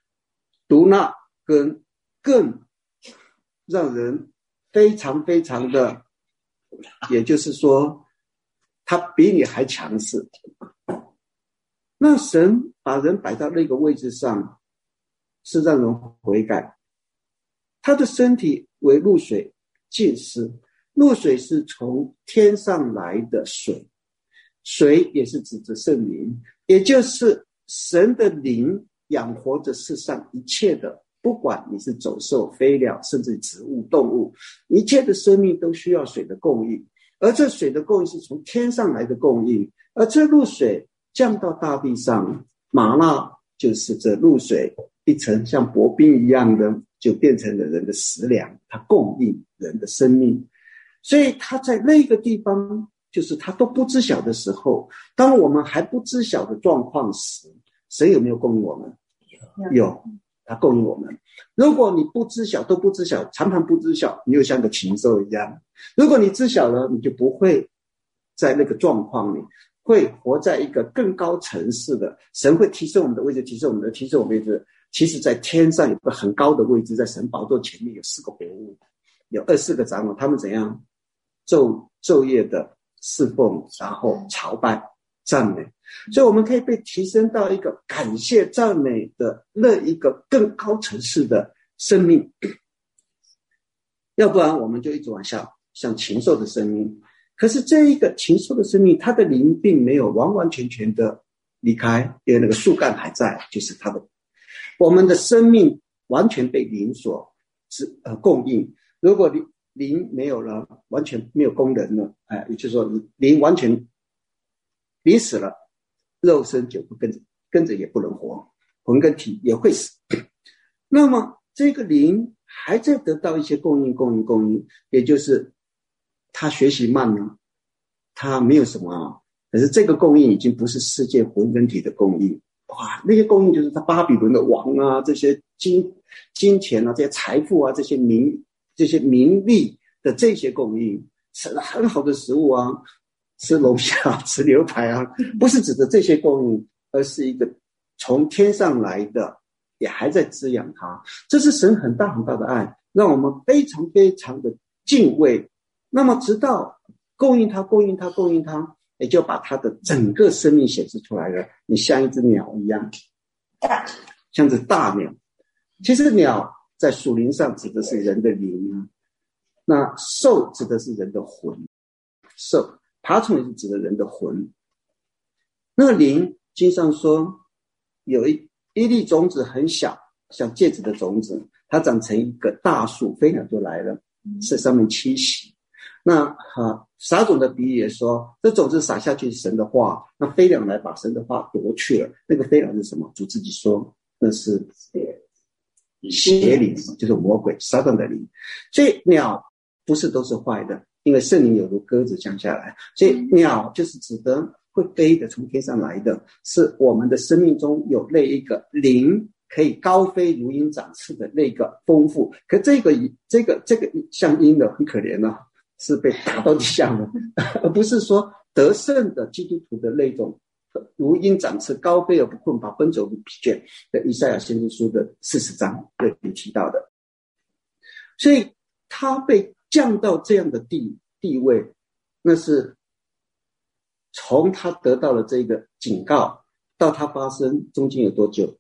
跟更让人非常非常的，也就是说他比你还强势。那神把人摆到那个位置上，是让人悔改。他的身体为露水浸湿，露水是从天上来的水，水也是指着圣灵，也就是神的灵养活着世上一切的，不管你是走兽、飞鸟，甚至植物、动物，一切的生命都需要水的供应，而这水的供应是从天上来的供应，而这露水降到大地上，玛纳就是这露水一层像薄冰一样的，就变成了人的食粮，它供应人的生命。所以他在那个地方，就是他都不知晓的时候，当我们还不知晓的状况时，神有没有供应我们？有，他供应我们。如果你不知晓，都不知晓，常常不知晓，你就像个禽兽一样。如果你知晓了，你就不会在那个状况里，会活在一个更高层次的。神会提升我们的位置，提升我们的位置。其实在天上有个很高的位置，在神宝座前面有4个活物，有24个长老，他们怎样昼夜的侍奉，然后朝拜赞美。所以我们可以被提升到一个感谢赞美的那一个更高层次的生命，要不然我们就一直往下像禽兽的生命。可是这一个禽兽的生命，它的灵并没有完完全全的离开，因为那个树干还在，就是它的。我们的生命完全被灵所供应。如果灵没有了，完全没有功能了，也就是说灵完全灵死了，肉身就不跟着也不能活，魂跟体也会死。那么这个灵还在得到一些供应，也就是他学习慢了，他没有什么，可是这个供应已经不是世界魂跟体的供应。哇，那些供应就是他巴比伦的王啊，这些金钱啊，这些财富啊，这些名利的这些供应，吃了很好的食物啊，吃龙虾、吃牛排啊，不是指的这些供应，而是一个从天上来的，也还在滋养他。这是神很大很大的爱，让我们非常非常的敬畏。那么直到供应他，也就把他的整个生命显示出来了。你像一只鸟一样，像只大鸟。其实鸟在属灵上指的是人的灵啊，那兽指的是人的魂，爬虫也是指的人的魂。那个灵，经上说有一粒种子很小，像芥子的种子，它长成一个大树，飞鸟就来了，在上面栖息。那撒种的比喻也说，这种子撒下去是神的话，那飞鸟来把神的话夺去了。那个飞鸟是什么？主自己说那是邪灵，就是魔鬼撒旦的灵。所以鸟不是都是坏的，因为圣灵有如鸽子降下来，所以鸟就是指的会飞的，从天上来的，是我们的生命中有那一个灵可以高飞如鹰展翅的那个丰富。可这个像鹰的很可怜啊，是被打到地下的，而不是说得胜的基督徒的那种如鹰展翅，高飞而不困乏，奔走不疲倦的以赛亚先知书的40章这里提到的。所以他被降到这样的地位，那是从他得到了这个警告到他发生中间有多久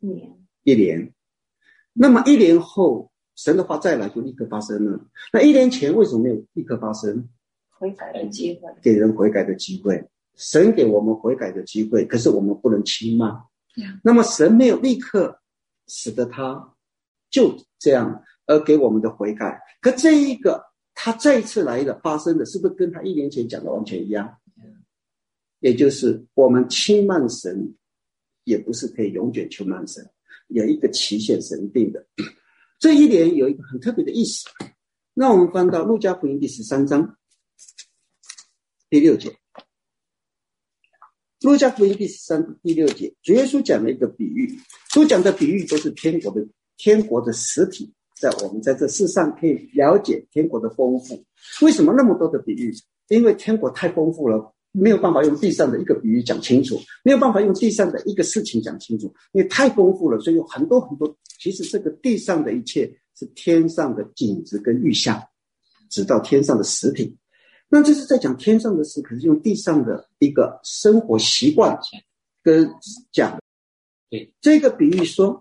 ？1年。那么1年后神的话再来就立刻发生了。那1年前为什么没有立刻发生？ 悔改的机会， 给人悔改的机会。神给我们悔改的机会，可是我们不能轻慢。那么神没有立刻使得他就这样而给我们的悔改。可这一个他再一次来的发生的是不是跟他1年前讲的完全一样？也就是我们轻慢神也不是可以永远轻慢神，有一个期限神定的。这1年有一个很特别的意思。那我们翻到路加福音第13章第6节。路加福音第6节，主耶稣讲了一个比喻，所讲的比喻都是天国的实体，在我们在这世上可以了解天国的丰富。为什么那么多的比喻？因为天国太丰富了，没有办法用地上的一个比喻讲清楚，没有办法用地上的一个事情讲清楚，因为太丰富了，所以有很多很多。其实这个地上的一切是天上的景致跟预象，直到天上的实体。那这是在讲天上的事，可是用地上的一个生活习惯跟讲。 对， 这个比喻说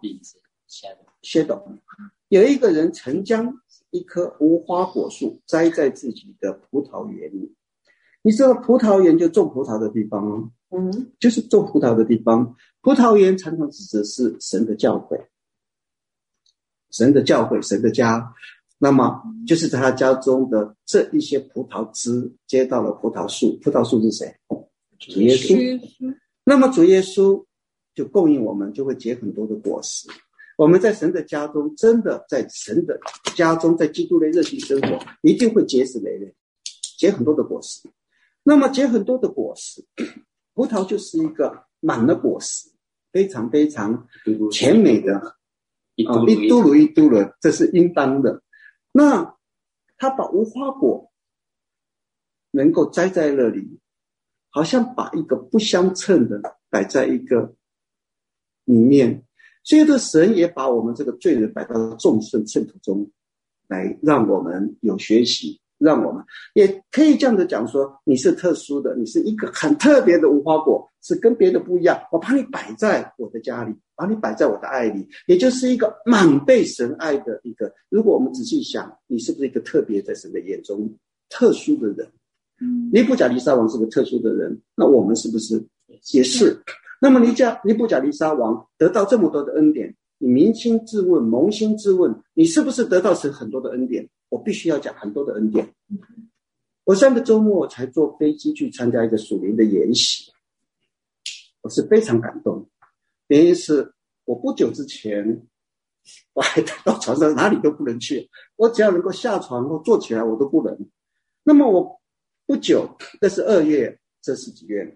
shadow， 有一个人曾将一棵无花果树栽在自己的葡萄园里。你知道葡萄园就种葡萄的地方吗？就是种葡萄的地方。葡萄园常常指的是神的教会，神的教会，神的家。那么就是在他家中的这一些葡萄枝接到了葡萄树。葡萄树是谁？主耶稣。那么主耶稣就供应我们，就会结很多的果实。我们在神的家中，真的在神的家中，在基督内热心生活，一定会结实累累，结很多的果实。那么结很多的果实，葡萄就是一个满了果实，非常非常甜美的，一嘟噜，这是应当的。那他把无花果能够栽在那里，好像把一个不相称的摆在一个里面。所以这神也把我们这个罪人摆到众圣圣徒中来，让我们有学习，让我们也可以这样的讲说，你是特殊的，你是一个很特别的无花果，是跟别的不一样。我把你摆在我的家里，把你摆在我的爱里，也就是一个满被神爱的一个。如果我们仔细想，你是不是一个特别在神的眼中特殊的人？尼布甲尼撒王是个特殊的人，那我们是不是也是？那么尼布甲尼撒王得到这么多的恩典，你扪心自问，扪心自问，你是不是得到神很多的恩典？我必须要讲很多的恩典。我上个周末才坐飞机去参加一个属灵的研习，我是非常感动。原因是我不久之前我还到床上哪里都不能去，我只要能够下床或坐起来我都不能。那么我不久，这是2月，这是几月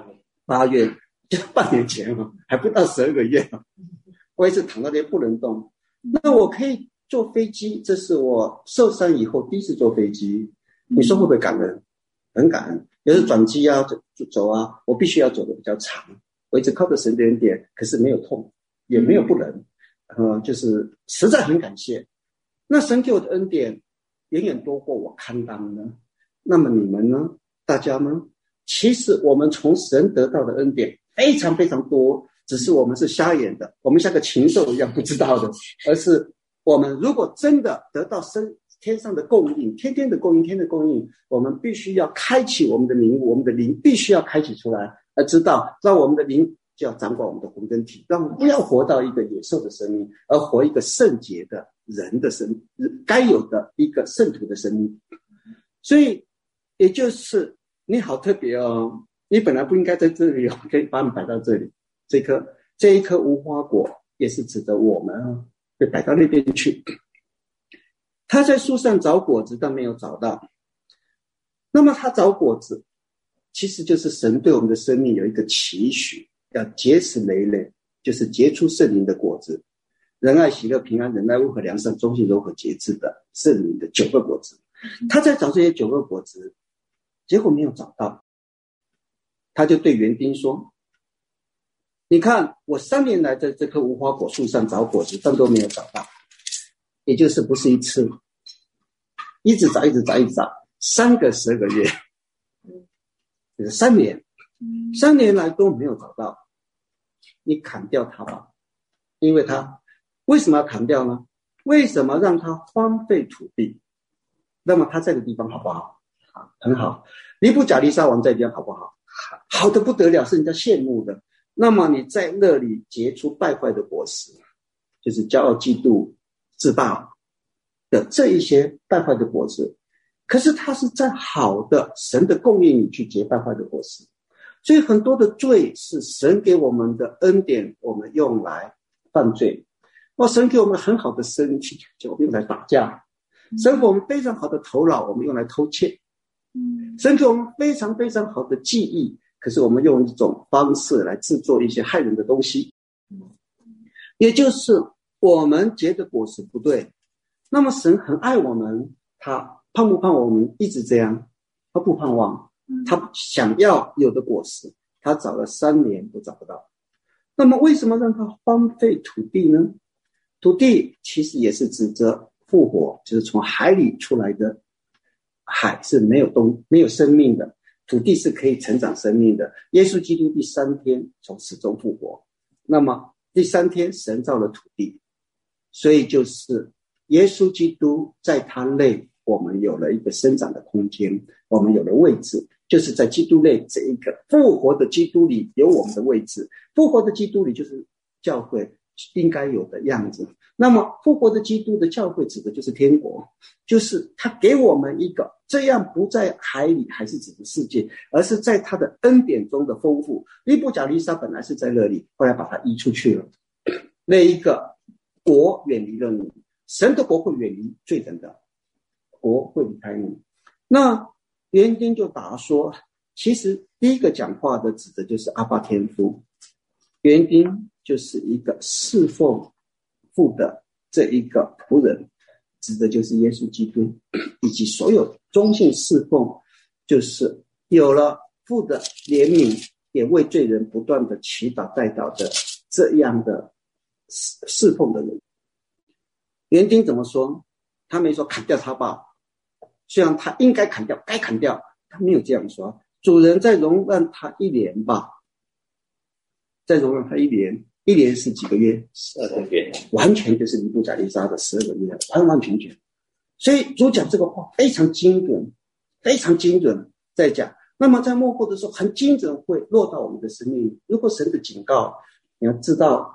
？8月，就半年前还不到12个月，我一直躺在那边不能动。那我可以坐飞机，这是我受伤以后第一次坐飞机。你说会不会感恩？很感恩。有时转机啊，走啊，我必须要走的比较长。我一直靠着神的恩典，可是没有痛，也没有不能，就是实在很感谢。那神给我的恩典远远多过我堪当呢。那么你们呢？大家呢？其实我们从神得到的恩典非常非常多，只是我们是瞎眼的，我们像个禽兽一样不知道的，而是我们如果真的得到天上的供应，天天的供应，我们必须要开启我们的灵，我们的灵必须要开启出来，而知道让我们的灵就要掌管我们的魂跟体，让我们不要活到一个野兽的生命，而活一个圣洁的人的生命，该有的一个圣徒的生命。所以也就是你好特别哦，你本来不应该在这里，我可以把你摆到这里。这一颗无花果也是指的我们被摆到那边去。他在树上找果子，但没有找到。那么他找果子，其实就是神对我们的生命有一个期许，要结实累累，就是结出圣灵的果子，仁爱、喜乐、平安、忍耐、温和、良善、忠信、柔和、节制的圣灵的9个果子。他在找这些9个果子，结果没有找到。他就对园丁说，你看我3年来在这棵无花果树上找果子，但都没有找到。也就是不是一次，一直找，3个12个月，就是3年，3年来都没有找到。你砍掉它吧，因为它为什么要砍掉呢？为什么让它荒废土地？那么它在的地方好不好？很好。尼布甲尼撒王在地方好不好？好的不得了，是人家羡慕的。那么你在那里结出败坏的果实，就是骄傲、嫉妒、自大的这一些败坏的果子， 可是他是在好的神的供应里去结败坏的果实。所以很多的罪是神给我们的恩典，我们用来犯罪。神给我们很好的身体，就我们用来打架。神给我们非常好的头脑，我们用来偷窃。神给我们非常非常好的记忆，可是我们用一种方式来制作一些害人的东西。也就是我们结的果实不对，那么神很爱我们，他盼不盼望我们一直这样？他不盼望，他想要有的果实，他找了3年都找不到。那么为什么让他荒废土地呢？土地其实也是指着复活，就是从海里出来的。海是没有生命的，土地是可以成长生命的。耶稣基督第3天从死中复活，那么第3天神造了土地，所以就是耶稣基督在他内，我们有了一个生长的空间，我们有了位置，就是在基督内这一个复活的基督里有我们的位置。复活的基督里就是教会应该有的样子。那么复活的基督的教会指的就是天国，就是他给我们一个这样不在海里还是指的世界，而是在他的恩典中的丰富。利布甲利撒本来是在那里，后来把它移出去了。那一个国远离了你，神的国会远离罪人的国会离开你。那园丁就答说，其实第一个讲话的指的就是阿爸天父，园丁就是一个侍奉父的这一个仆人，指的就是耶稣基督，以及所有忠信侍奉，就是有了父的怜悯，也为罪人不断的祈祷代祷的这样的侍奉的人。园丁怎么说？他没说砍掉他吧，虽然他应该砍掉，该砍掉，他没有这样说。主人再容让他1年吧，再容让他1年。1年是几个月？12个月，完全就是尼布甲尼撒的12个月，完完全全。所以主讲这个话非常精准，非常精准在讲。那么在末后的时候，很精准会落到我们的生命里。如果神的警告，你要知道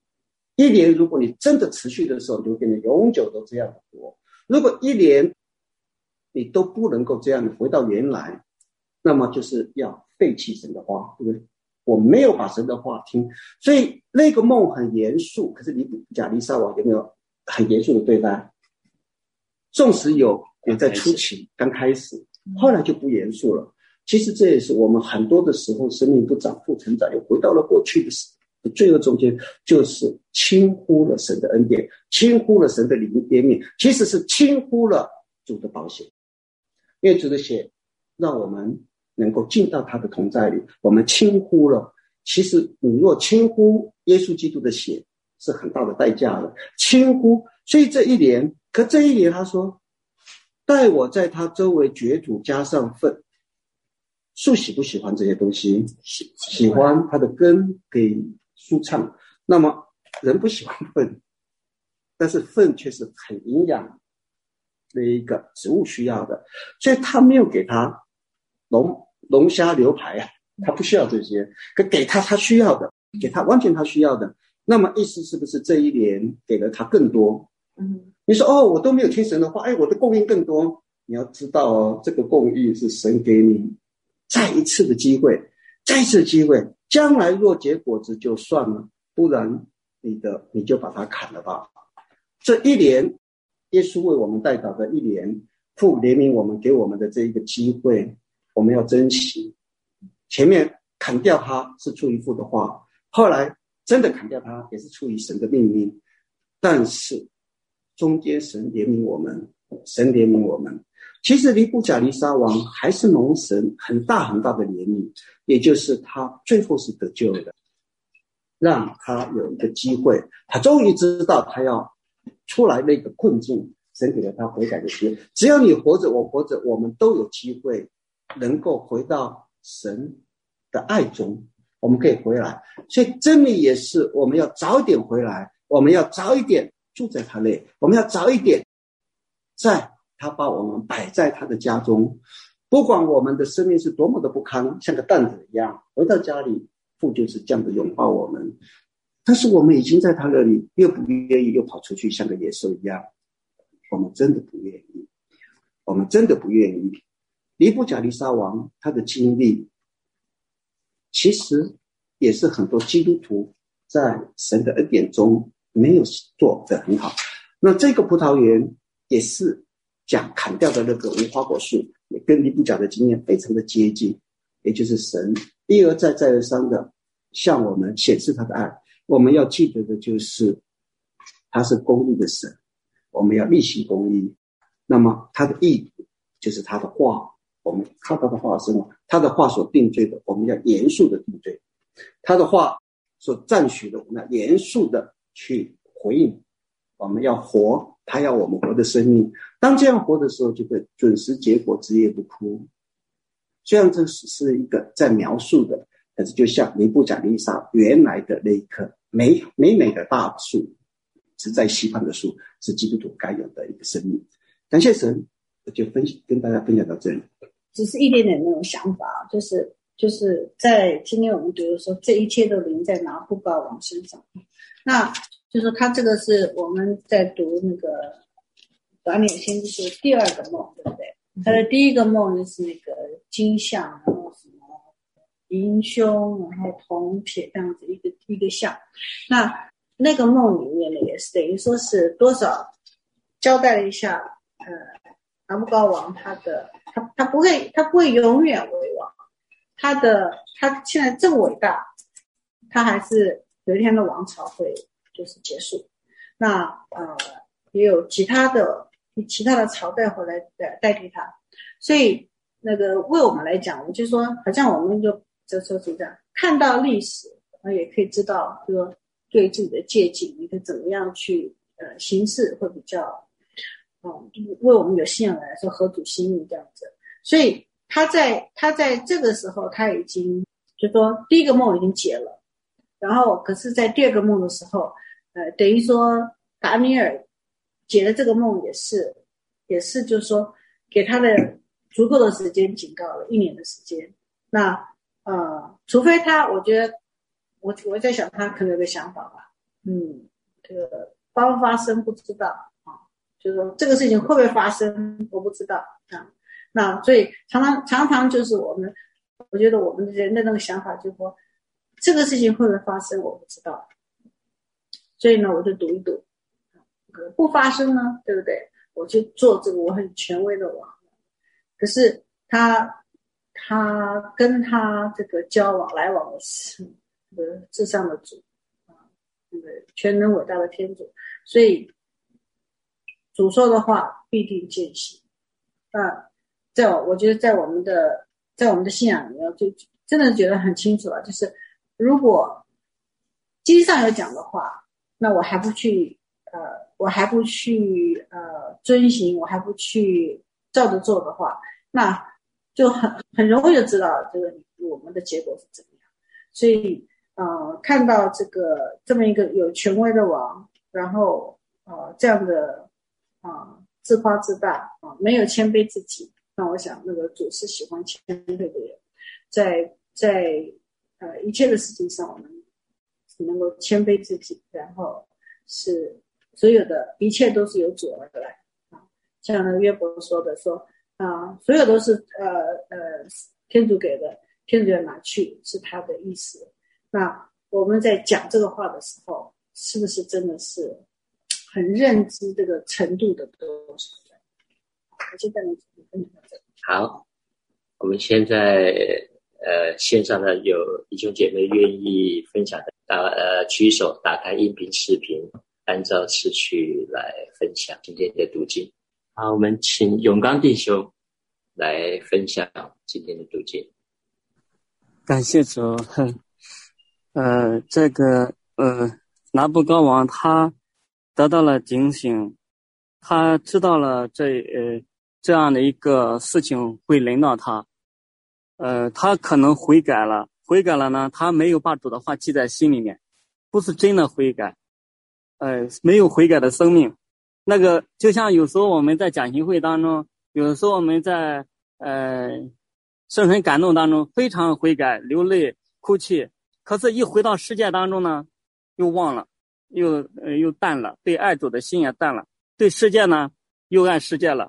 ，1年如果你真的持续的时候，你就变成永久都这样的活。如果1年你都不能够这样回到原来，那么就是要废弃神的话，对不对？我没有把神的话听，所以那个梦很严肃。可是尼布甲尼撒王有没有很严肃的对待？纵使有，也在初期刚开始，后来就不严肃了。其实这也是我们很多的时候生命不长不成长，又回到了过去的罪恶中间，就是轻忽了神的恩典，轻忽了神的怜悯，其实是轻忽了主的保险。因为主的血让我们能够进到他的同在里，我们轻忽了。其实你若轻忽耶稣基督的血，是很大的代价的，轻忽。所以这1年，可这1年他说，待我在他周围掘土加上粪。树喜不喜欢这些东西？喜欢，它的根可以舒畅。那么人不喜欢粪，但是粪却是很营养的一个植物需要的，所以他没有给他龙虾牛排啊，他不需要这些，可给他需要的，给他完全他需要的。那么意思是不是这1年给了他更多？你说我都没有听神的话，我的供应更多。你要知道这个供应是神给你再一次的机会，再一次的机会。将来若结果子就算了，不然你就把它砍了吧。这1年，耶稣为我们代祷的1年，父怜悯我们给我们的这一个机会，我们要珍惜。前面砍掉它是出于父的话，后来真的砍掉它也是出于神的命令。但是中间神怜悯我们，神怜悯我们。其实尼布甲尼撒王还是蒙神很大很大的怜悯，也就是他最后是得救的，让他有一个机会，他终于知道他要出来那个困境，神给了他悔改的机会。只要你活着，我活着，我们都有机会能够回到神的爱中，我们可以回来。所以真理也是我们要早一点回来，我们要早一点住在他内，我们要早一点在他把我们摆在他的家中。不管我们的生命是多么的不堪，像个担子一样，回到家里，父就是这样的拥抱我们。但是我们已经在他那里，又不愿意，又跑出去像个野兽一样，我们真的不愿意。 我们真的不愿意。尼布甲尼撒王他的经历，其实也是很多基督徒在神的恩典中没有做得很好。那这个葡萄园也是讲砍掉的那个无花果树，也跟尼布甲的经验非常的接近，也就是神一而再再而三的向我们显示他的爱。我们要记得的就是他是公义的神，我们要力行公义。那么他的义就是他的话，我们靠他的话生活，他的话所定罪的，我们要严肃的定罪；他的话所赞许的，我们要严肃的去回应。我们要活他要我们活的生命，当这样活的时候，就会准时结果，枝叶不枯。虽然这是一个在描述的，但是就像尼布甲尼撒原来的那一棵美的大树，是在西方的树，是基督徒该有的一个生命。感谢神，我就跟大家分享到这里。 只是一点点那种想法，就是在今天我们读的时候，这一切都临在拿布高王身上。那就是他这个是我们在读那个短点先知书第二个梦，对不对？他的第一个梦就是那个金像，然后什么银胸，然后铜铁这样子一个像。那个梦里面呢，也是等于说是多少交代了一下，拿布高王他不会永远为王，他现在这么伟大，他还是有一天的王朝会就是结束。那也有其他的朝代会来代替他，所以那个为我们来讲，我就说好像我们就说是这样，看到历史，也可以知道说对自己的借鉴，你可以怎么样去行事会比较为我们有信仰来说合主心意这样子。所以他在这个时候，他已经就说第一个梦已经解了，然后可是在第二个梦的时候，等于说达尼尔解了这个梦也是就是说给他的足够的时间，警告了1年的时间。那除非我觉得我在想他可能有个想法吧，这个发不发生不知道就是说这个事情会不会发生我不知道那所以常常就是我觉得我们的人的那个想法就是说这个事情会不会发生我不知道，所以呢我就赌一赌，不发生呢，对不对？我去做这个我很权威的王。可是他跟他这个交往来往的是至上的主那个全能伟大的天主，所以主说的话必定践行。我觉得在我们的信仰里面，就真的觉得很清楚就是如果经上有讲的话，那我还不去遵行，我还不去照着做的话，那就很容易就知道这个我们的结果是怎么样。所以看到这么一个有权威的王，然后这样的自夸自大没有谦卑自己，那我想那个主是喜欢谦卑的人，在一切的事情上，我们能够谦卑自己，然后是所有的一切都是由主而来像那个约伯说的说所有都是天主给的，天主要拿去是他的意思。那我们在讲这个话的时候，是不是真的是很认知这个程度的多少？我现在能分享这个。 好，我们现在线上呢有弟兄姐妹愿意分享的举手打开音频视频，按照次序来分享今天的读经。好，我们请永刚弟兄来分享今天的读经。 感谢主。这个拿布高王他得到了警醒，他知道了这样的一个事情会临到他，他可能悔改了呢，他没有把主的话记在心里面，不是真的悔改，没有悔改的生命。那个就像有时候我们在讲习会当中，有的时候我们在圣神感动当中非常悔改，流泪哭泣，可是一回到世界当中呢，又忘了，又淡了，对爱主的心也淡了，对世界呢又爱世界了，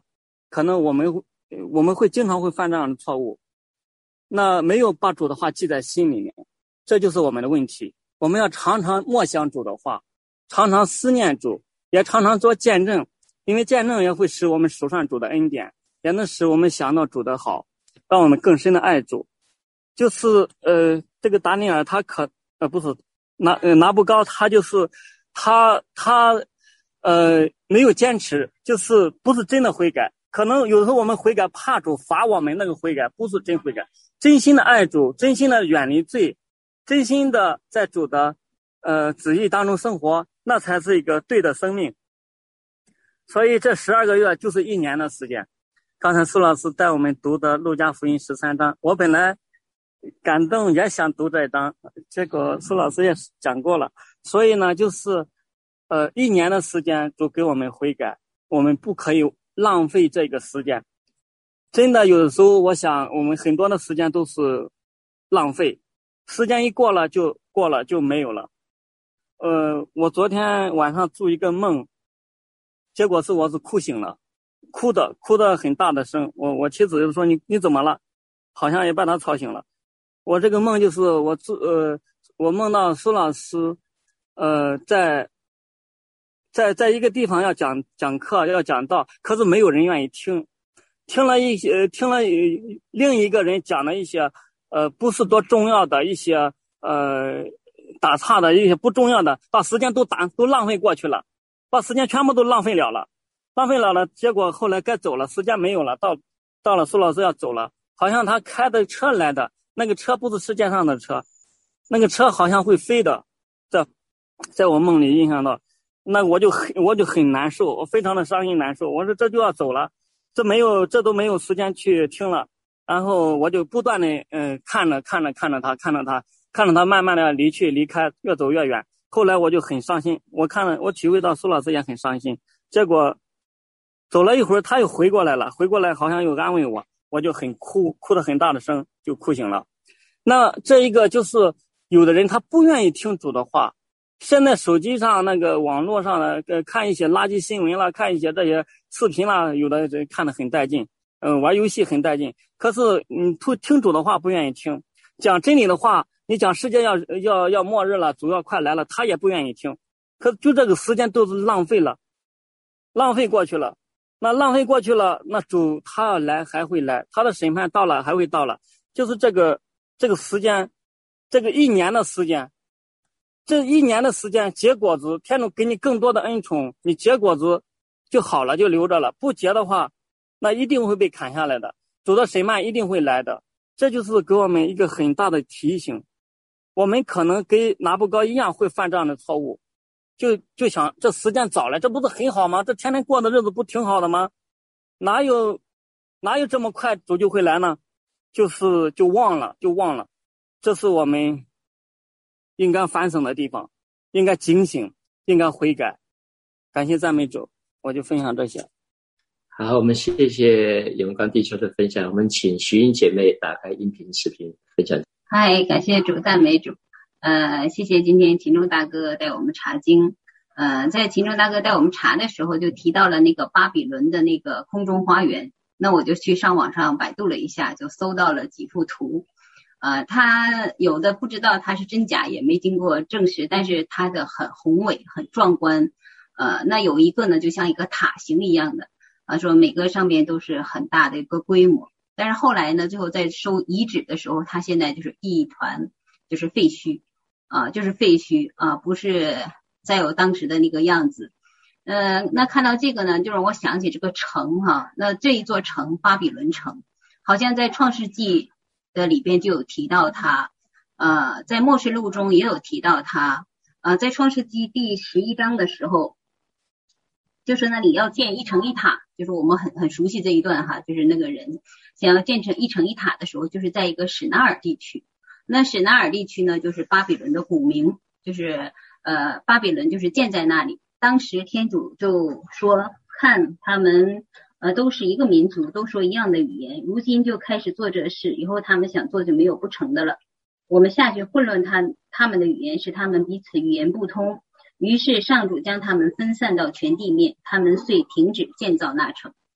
可能我们会经常会犯这样的错误，那没有把主的话记在心里面，这就是我们的问题。我们要常常默想主的话，常常思念主，也常常做见证，因为见证也会使我们数算主的恩典，也能使我们想到主的好，让我们更深的爱主。就是这个达尼尔他不是拿不高，他就是他没有坚持，就是不是真的悔改。可能有时候我们悔改怕主罚我们，那个悔改不是真悔改，真心的爱主，真心的远离罪，真心的在主的旨意当中生活，那才是一个对的生命。所以这12个月就是1年的时间。刚才苏老师带我们读的路加福音13章，我本来感动也想读这一章，结果苏老师也讲过了。所以呢，就是1年的时间就给我们悔改，我们不可以浪费这个时间。真的有的时候我想我们很多的时间都是浪费，时间一过了就过了，就没有了。我昨天晚上做一个梦，结果是我是哭醒了，哭的很大的声。我妻子就说你怎么了，好像也把她吵醒了。我这个梦就是我梦到苏老师在一个地方要讲课要讲道，可是没有人愿意听了另一个人讲了一些不是多重要的一些打岔的一些不重要的，把时间都浪费过去了，把时间全部都浪费了，结果后来该走了，时间没有了，到了苏老师要走了，好像他开的车来的，那个车不是世界上的车，那个车好像会飞的，在我梦里印象到，那我就很难受，我非常的伤心难受。我说这就要走了，这都没有时间去听了。然后我就不断的看着他慢慢的离开，越走越远。后来我就很伤心，我体会到苏老师也很伤心。结果走了一会儿他又回过来好像又安慰我就很哭得很大的声，就哭醒了。那这一个就是有的人他不愿意听主的话，现在手机上那个网络上的看一些垃圾新闻啦，看一些这些视频啦，有的人看得很带劲，玩游戏很带劲，可是听主的话不愿意听，讲真理的话，你讲世界要末日了，主要快来了，他也不愿意听。可就这个时间都是浪费过去了。那浪费过去了，那主他要来还会来，他的审判到了还会到了。就是这个时间，这个1年的时间，这1年的时间结果子，天主给你更多的恩宠，你结果子就好了，就留着了，不结的话那一定会被砍下来的，主的审判一定会来的。这就是给我们一个很大的提醒，我们可能跟拿布高一样会犯这样的错误，就想这时间早了，这不是很好吗？这天天过的日子不挺好的吗？哪有这么快主就会来呢？就忘了，这是我们应该反省的地方，应该警醒，应该悔改。感谢赞美主，我就分享这些。 好，我们谢谢永光弟兄的分享。我们请徐英姐妹打开音频视频分享。 嗨，感谢主，赞美主。谢谢今天秦忠大哥带我们查经。在秦忠大哥带我们查的时候，就提到了那个巴比伦的那个空中花园。那我就去上网上百度了一下，就搜到了几幅图。它有的不知道它是真假，也没经过证实，但是它的很宏伟，很壮观。那有一个呢，就像一个塔形一样的，说每个上面都是很大的一个规模。但是后来呢，最后在收遗址的时候，它现在就是一团就是废墟，不是再有当时的那个样子。那看到这个呢，就让我想起这个城哈。那这一座城巴比伦城，好像在创世纪的里边就有提到它，在默示录中也有提到它，在创世纪第11章的时候，就是那里要建一城一塔，就是我们很熟悉这一段哈，就是那个人想要建成一城一塔的时候，就是在一个史纳尔地区。那史纳尔地区呢，就是巴比伦的古名，就是巴比伦就是建在那里。当时天主就说，看他们都是一个民族，都说一样的语言，如今就开始做这事，以后他们想做就没有不成的了。我们下去混乱他们的语言，使他们彼此语言不通。于是上主将他们分散到全地面，他们遂停止建造那城。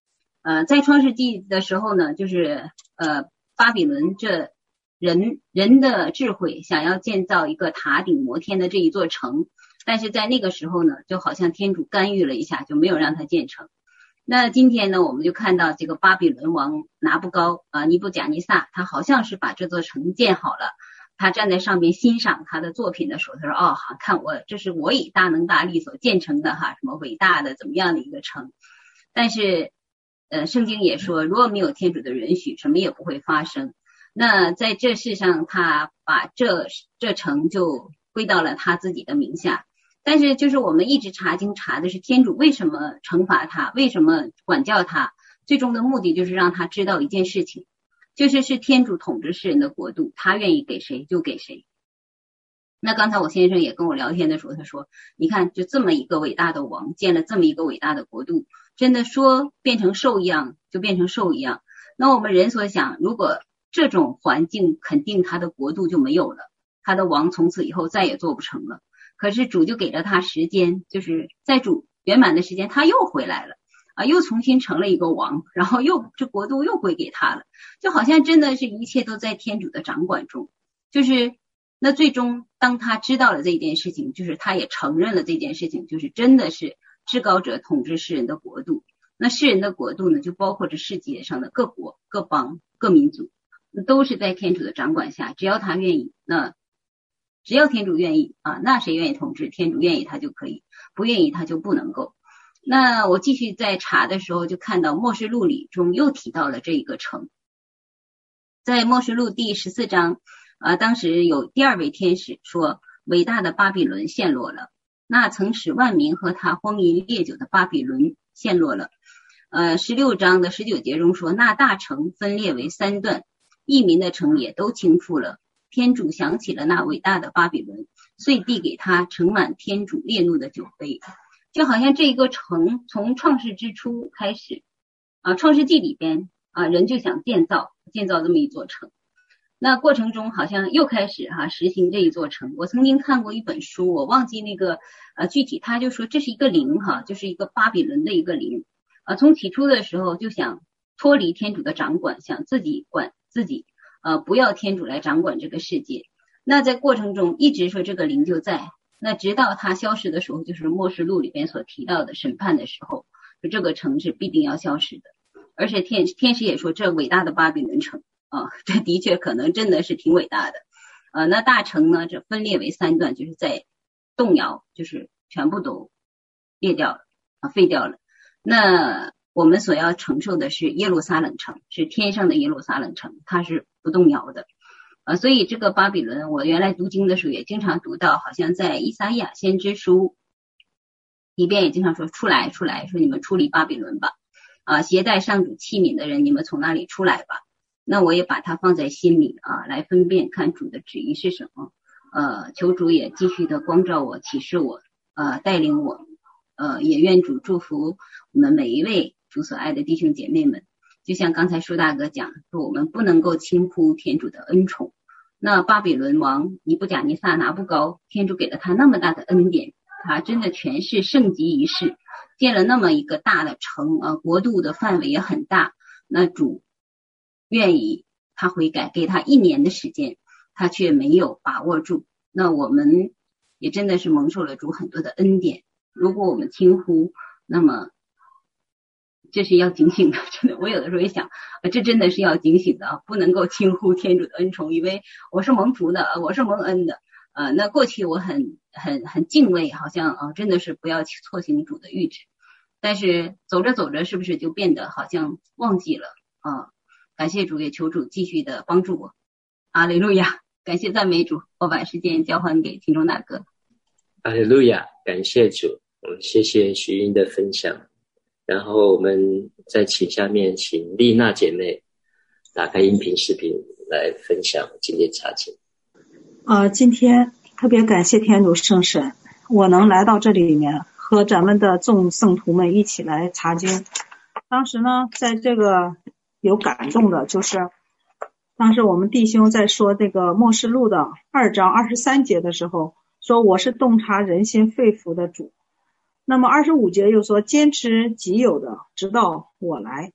在创世纪的时候呢，就是巴比伦这人的智慧想要建造一个塔顶摩天的这一座城，但是在那个时候呢，就好像天主干预了一下，就没有让它建成。那今天呢，我们就看到这个巴比伦王尼布甲尼撒，他好像是把这座城建好了，他站在上面欣赏他的作品的时候，他说哦，看这是我以大能大力所建成的什么伟大的怎么样的一个城。但是圣经也说，如果没有天主的允许，什么也不会发生。那在这世上，他把这城就归到了他自己的名下。但是就是我们一直查经查的是天主为什么惩罚他，为什么管教他，最终的目的就是让他知道一件事情，就是天主统治世人的国度，他愿意给谁就给谁。那刚才我先生也跟我聊天的时候，他说你看就这么一个伟大的王建了这么一个伟大的国度，真的说变成兽一样就变成兽一样。那我们人所想，如果这种环境肯定他的国度就没有了，他的王从此以后再也做不成了。可是主就给了他时间，就是在主圆满的时间他又回来了又重新成了一个王，然后这国度又归给他了，就好像真的是一切都在天主的掌管中。就是那最终当他知道了这件事情，就是他也承认了这件事情，就是真的是至高者统治世人的国度。那世人的国度呢，就包括着世界上的各国各邦各民族，都是在天主的掌管下，只要他愿意，只要天主愿意那谁愿意统治，天主愿意他就可以，不愿意他就不能够。那我继续在查的时候，就看到默示录里中又提到了这一个城。在默示录第14章当时有第二位天使说，伟大的巴比伦陷落了，那曾使万民和他荒淫烈酒的巴比伦陷落了。16章的19节中说，那大城分裂为3段，异民的城也都倾覆了。天主想起了那伟大的巴比伦，遂递给他盛满天主烈怒的酒杯。就好像这个城从创世之初开始创世纪里边人就想建造这么一座城。那过程中好像又开始实行这一座城。我曾经看过一本书，我忘记那个具体，他就说这是一个灵就是一个巴比伦的一个灵从起初的时候就想脱离天主的掌管，想自己管自己不要天主来掌管这个世界。那在过程中一直说这个灵就在，那直到它消失的时候，就是默示录里边所提到的审判的时候，就这个城是必定要消失的。而且天使也说，这伟大的巴比伦城这的确可能真的是挺伟大的那大城呢，这分裂为3段，就是在动摇，就是全部都裂掉了废掉了。那我们所要承受的是耶路撒冷城，是天上的耶路撒冷城，它是不动摇的所以这个巴比伦，我原来读经的时候也经常读到，好像在以赛亚先知书里边也经常说，出来，说你们出离巴比伦吧携带上主器皿的人，你们从那里出来吧。那我也把它放在心里来分辨看主的旨意是什么求主也继续的光照我，启示我带领我也愿主祝福我们每一位主所爱的弟兄姐妹们。就像刚才舒大哥讲说，我们不能够轻忽天主的恩宠。那巴比伦王尼布甲尼撒拿不高，天主给了他那么大的恩典，他真的全是圣极一世，建了那么一个大的城国度的范围也很大。那主愿意他悔改，给他1年的时间，他却没有把握住。那我们也真的是蒙受了主很多的恩典，如果我们轻忽，那么这是要警醒的。真的，我有的时候也想这真的是要警醒的不能够轻忽天主的恩宠，以为我是蒙福的，我是蒙恩的那过去我很敬畏，好像真的是不要错行主的谕旨，但是走着走着是不是就变得好像忘记了感谢主，也求主继续的帮助我。阿利路亚，感谢赞美主。我把时间交还给听众大哥。 阿利路亚，感谢主。我们谢谢徐英的分享，然后我们再下面请丽娜姐妹打开音频视频来分享今天查经今天特别感谢天主圣神，我能来到这里面和咱们的众圣徒们一起来查经。当时呢，在这个有感动的，就是当时我们弟兄在说这个默示录的2章23节的时候，说我是洞察人心肺腑的主。那么25节又说坚持己有的直到我来。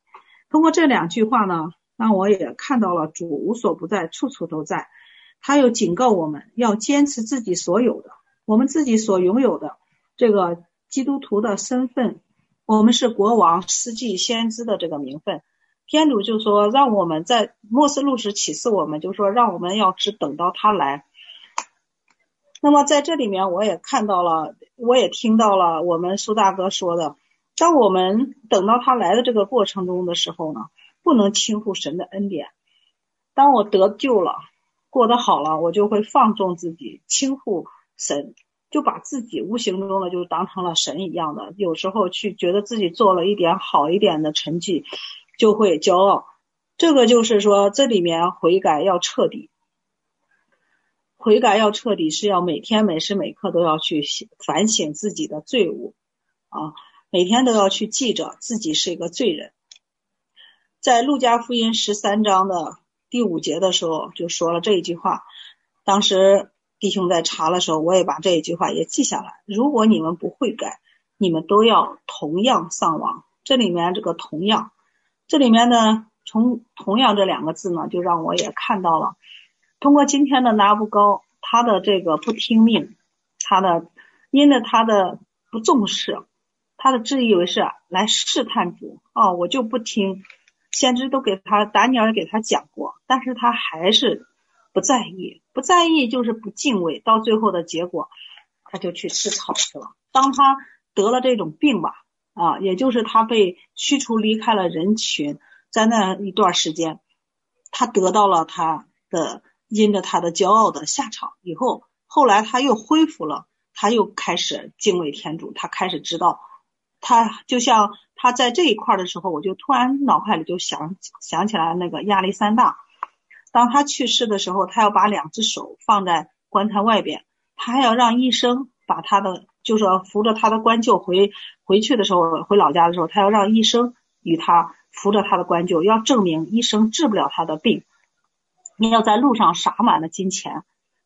通过这2句话呢，让我也看到了主无所不在，处处都在。他又警告我们要坚持自己所有的，我们自己所拥有的这个基督徒的身份，我们是国王、司祭、先知的这个名分。天主就说让我们在末世录时启示我们，就说让我们要只等到他来。那么在这里面我也看到了，我也听到了我们苏大哥说的，当我们等到他来的这个过程中的时候呢，不能轻忽神的恩典。当我得救了，过得好了，我就会放纵自己，轻忽神，就把自己无形中的就当成了神一样的，有时候去觉得自己做了一点好一点的成绩就会骄傲。这个就是说这里面悔改要彻底，悔改要彻底是要每天每时每刻都要去反省自己的罪恶啊，每天都要去记着自己是一个罪人。在路加福音13章的第5节的时候就说了这一句话，当时弟兄在查的时候我也把这一句话也记下来，如果你们不悔改，你们都要同样丧亡。这里面这个同样，这里面呢从同样这2个字呢，就让我也看到了通过今天的拿布高他的这个不听命，因着他的不重视，他的自以为是来试探主我就不听，先知都给他达尼尔给他讲过，但是他还是不在意，不在意就是不敬畏，到最后的结果他就去吃草去了。当他得了这种病吧也就是他被驱除离开了人群，在那一段时间他得到了他的因着他的骄傲的下场以后，后来他又恢复了，他又开始敬畏天主，他开始知道，他就像他在这一块的时候，我就突然脑海里就想起来那个亚历山大，当他去世的时候，他要把2只手放在棺材外边，他还要让医生把他的就是扶着他的棺柩回去的时候，回老家的时候，他要让医生与他扶着他的棺柩，要证明医生治不了他的病。你要在路上撒满了金钱，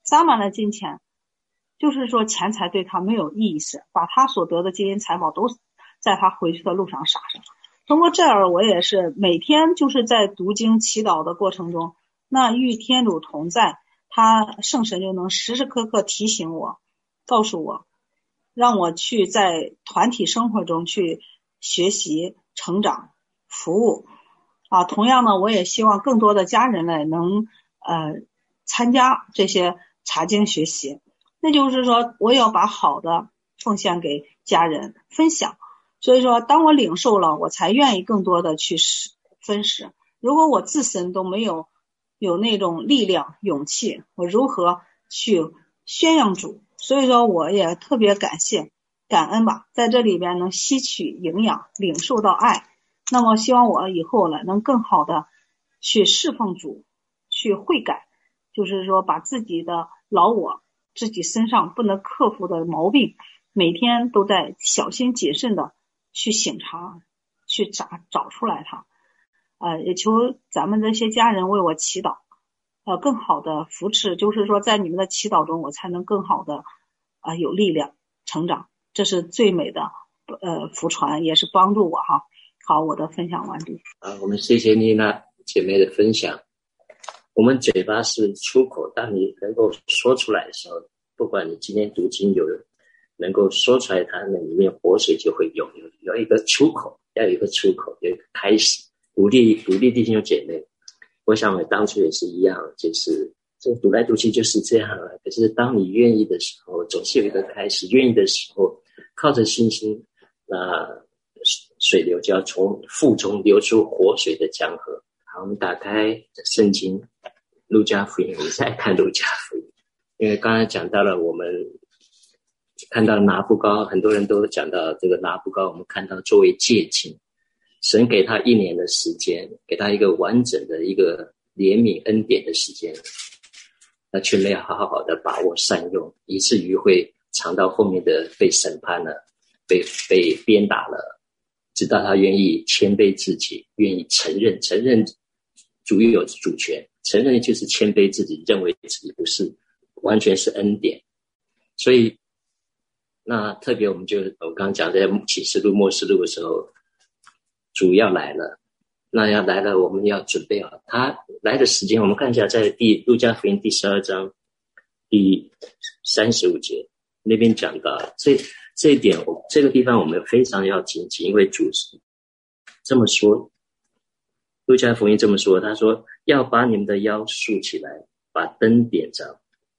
就是说钱财对他没有意思，把他所得的金银财宝都在他回去的路上撒上。通过这儿我也是每天就是在读经祈祷的过程中，那与天主同在，他圣神就能时时刻刻提醒我，告诉我，让我去在团体生活中去学习成长服务同样呢，我也希望更多的家人呢能参加这些查经学习，那就是说我要把好的奉献给家人分享。所以说当我领受了，我才愿意更多的去分食。如果我自身都没有那种力量勇气，我如何去宣扬主？所以说我也特别感恩吧，在这里边能吸取营养，领受到爱。那么希望我以后呢能更好的去侍奉主，去悔改，就是说把自己的老我自己身上不能克服的毛病，每天都在小心谨慎的去省察，去找出来它。也求咱们这些家人为我祈祷，更好的扶持，就是说在你们的祈祷中我才能更好的有力量成长，这是最美的福传，也是帮助我哈。好，我的分享完毕。 我们谢谢妮娜姐妹的分享。我们嘴巴是出口，当你能够说出来的时候，不管你今天读经有能够说出来，它那里面活水就会有一个出口，要有一个出口，有一个开始。鼓励弟兄姐妹，我想我当初也是一样，就是这读来读去就是这样了。可是当你愿意的时候，总是有一个开始。愿意的时候，靠着信心，那水流就要从腹中流出活水的江河。好，我们打开圣经路加福音，我们再看路加福音。因为刚才讲到了，我们看到拿布高，很多人都讲到这个拿布高，我们看到作为借鉴，神给他1年的时间，给他一个完整的一个怜悯恩典的时间，他却没有好好的把握善用，以至于会尝到后面的被审判了，被鞭打了，直到他愿意谦卑自己，愿意承认主有主权，承认就是谦卑自己，认为自己不是完全是恩典。所以那特别我刚刚讲在启示录末世录的时候，主要来了， 那要来了，我们要准备好。他来的时间，我们看一下，在路加福音第12章第35节那边讲到，这一点，这个地方我们非常要谨记，因为主这么说，路加福音这么说，他说要把你们的腰束起来，把灯点着，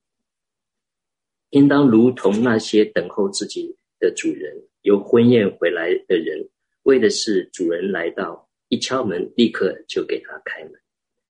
应当如同那些等候自己的主人由婚宴回来的人，为的是主人来到，一敲门立刻就给他开门。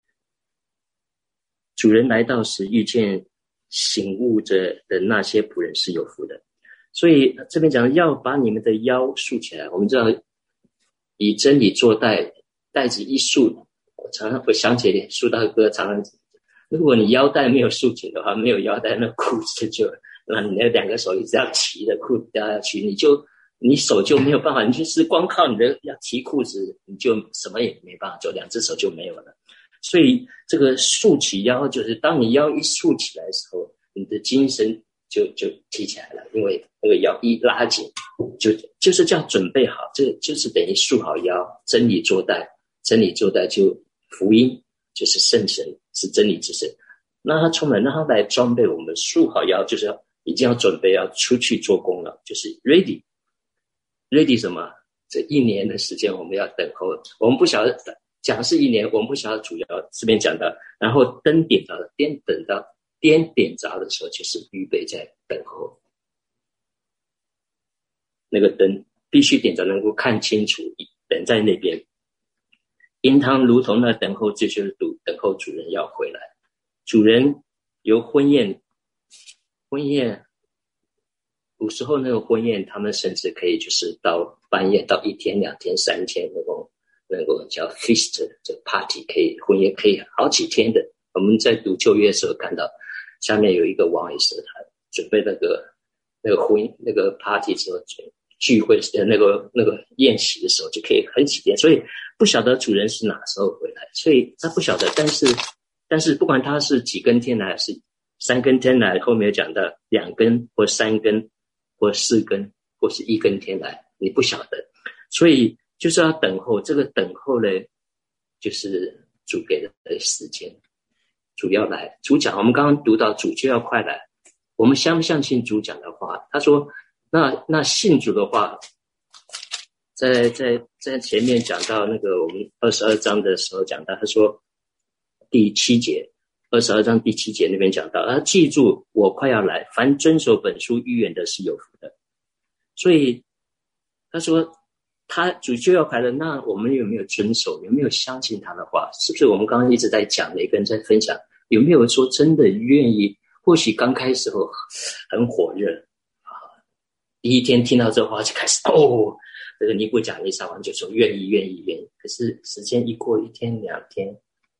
主人来到时，遇见醒悟着的那些仆人是有福的。所以这边讲要把你们的腰束起来，我们知道以真理做带，带子一束，我常常会想起来树大哥常常，如果你腰带没有束紧的话，没有腰带，那裤子就让你那两个手一直要提的裤子掉下去，你手就没有办法，你就是光靠你的要提裤子，你就什么也没办法做，两只手就没有了。所以这个束起腰，就是当你腰一束起来的时候，你的精神就提起来了，因为那个腰一拉紧，就是叫准备好，这就是等于束好腰，真理做带，真理做带就福音，就是圣神，是真理之神，让他充满，让他来装备我们，束好腰就是已经要准备要出去做工了，就是 ready 什么？这1年的时间我们要等候，我们不晓得讲是1年，我们不晓得主要这边讲的，然后灯点着，等到点着的时候，就是预备在等候。那个灯必须点着，能够看清楚，等在那边。应当如同那等候，就是等候主人要回来。主人由婚宴，古时候那个婚宴，他们甚至可以就是到半夜，到1天、2天、3天那种叫 feast 这 party， 可以婚宴可以好几天的。我们在读旧约的时候看到，下面有一个王也是他准备那个 party 之后聚会的那个宴席的时候，就可以很几天，所以不晓得主人是哪时候回来，所以他不晓得。但是不管他是几根天来，还是3根天来，后面有讲到2根或3根或4根或是1根天来，你不晓得，所以就是要等候。这个等候呢，就是主给的时间，主要来。主讲，我们刚刚读到主就要快来，我们相不相信主讲的话？他说那信主的话，在前面讲到那个我们22章的时候讲到，他说第7节，22章第7节那边讲到，记住我快要来，凡遵守本书预言的是有福的。所以他说他主就要来了，那我们有没有遵守，有没有相信他的话？是不是我们刚刚一直在讲，每个人在分享，有没有说真的愿意？或许刚开始后很火热第一天听到这话就开始这个尼布甲尼撒王就说愿意。可是时间一过，1天2天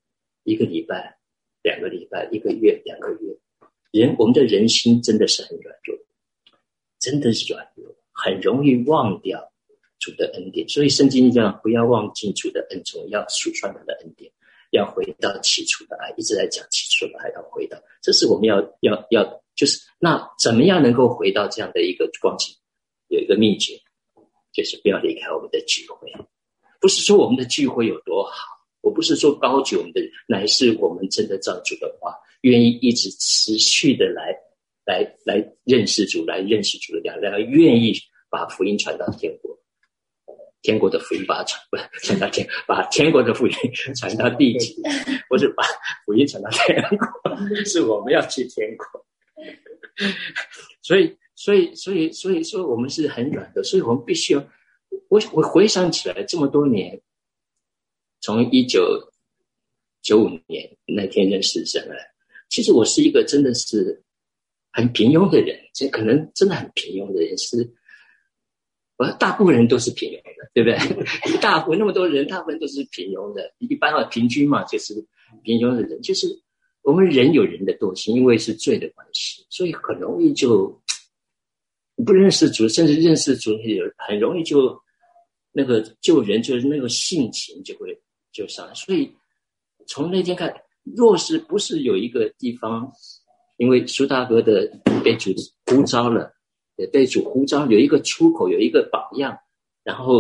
，1个礼拜2个礼拜，1个月2个月，我们的人心真的是很软弱，真的是软弱，很容易忘掉主的恩典。所以圣经讲不要忘记主的恩宠，要数算他的恩典，要回到起初的爱，一直在讲起初的爱，要回到，这是我们要就是那怎么样能够回到这样的一个光景？有一个秘诀，就是不要离开我们的聚会。不是说我们的聚会有多好，我不是说高举我们的，乃是我们真的照主的话，愿意一直持续的来认识主，来认识主的良善，愿意把福音传到天国，天国的福音把它传到把天国的福音传到地极，不是把福音传到天国，是我们要去天国。所以说我们是很软的，所以我们必须要，我回想起来这么多年，从1995年那天认识神来，其实我是一个真的是很平庸的人，这可能真的很平庸的人，是大部分人都是平庸的，对不对？大部分那么多人，大部分都是平庸的，一般平均嘛，就是平庸的人，就是我们人有人的惰性，因为是罪的关系，所以很容易就不认识主，甚至认识主很容易就那个救人，就是那个性情就上来。所以从那天看，若是不是有一个地方，因为苏大哥的被主呼召了，也被主呼召，有一个出口，有一个榜样，然后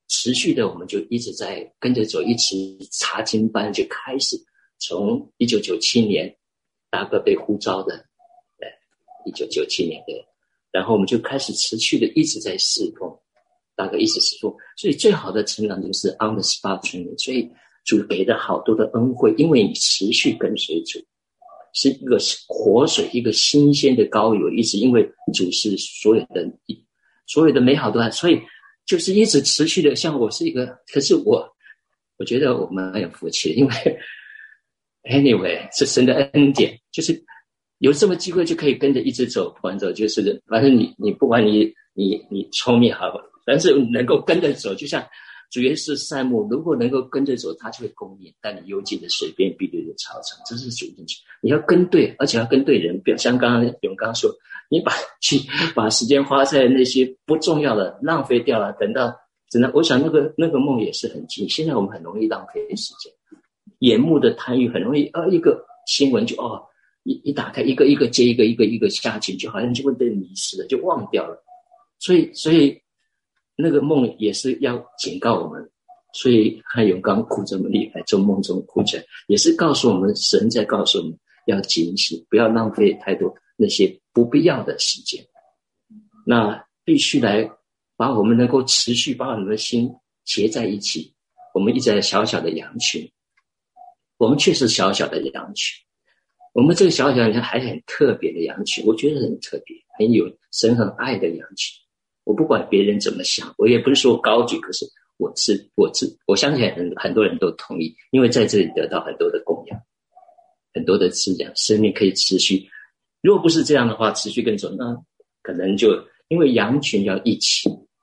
持续的我们就一直在跟着走，一起查经班就开始，从1997年大哥被呼召的，1997年的，然后我们就开始持续的一直在侍奉，大哥一直侍奉，所以最好的成长就是 on the spot training， 所以主给的好多的恩惠，因为你持续跟随主，是一个活水，一个新鲜的膏油，一直因为主是所有的美好都，所以就是一直持续的。像我是一个，可是我觉得我们很有福气，因为 anyway 是神的恩典，就是有这么机会就可以跟着一直走，不管走就是反正你不管你聪明好，但是能够跟着走，就像主耶稣善牧，如果能够跟着走，他就会供应，但你幽静的水边必对着草场，这是主进去。你要跟对，而且要跟对人，不要像永刚说，你把时间花在那些不重要的，浪费掉了，等到我想那个梦也是很近。现在我们很容易浪费时间，眼目的贪欲很容易一个新闻就一打开一个接一个下去，就好像就会被迷失了，就忘掉了。所以那个梦也是要警告我们，所以看永刚哭这么厉害，从梦中哭起来，也是告诉我们，神在告诉我们要警醒，不要浪费太多那些不必要的时间。那必须来把我们能够持续把我们的心结在一起。我们一直在小小的羊群，我们确实小小的羊群，我们这个小小羊群还是很特别的羊群，我觉得很特别，很有神很爱的羊群。我不管别人怎么想，我也不是说高举，可是我相信很多人都同意，因为在这里得到很多的供养，很多的滋养，生命可以持续。如果不是这样的话，持续跟走，那可能就因为羊群要一起。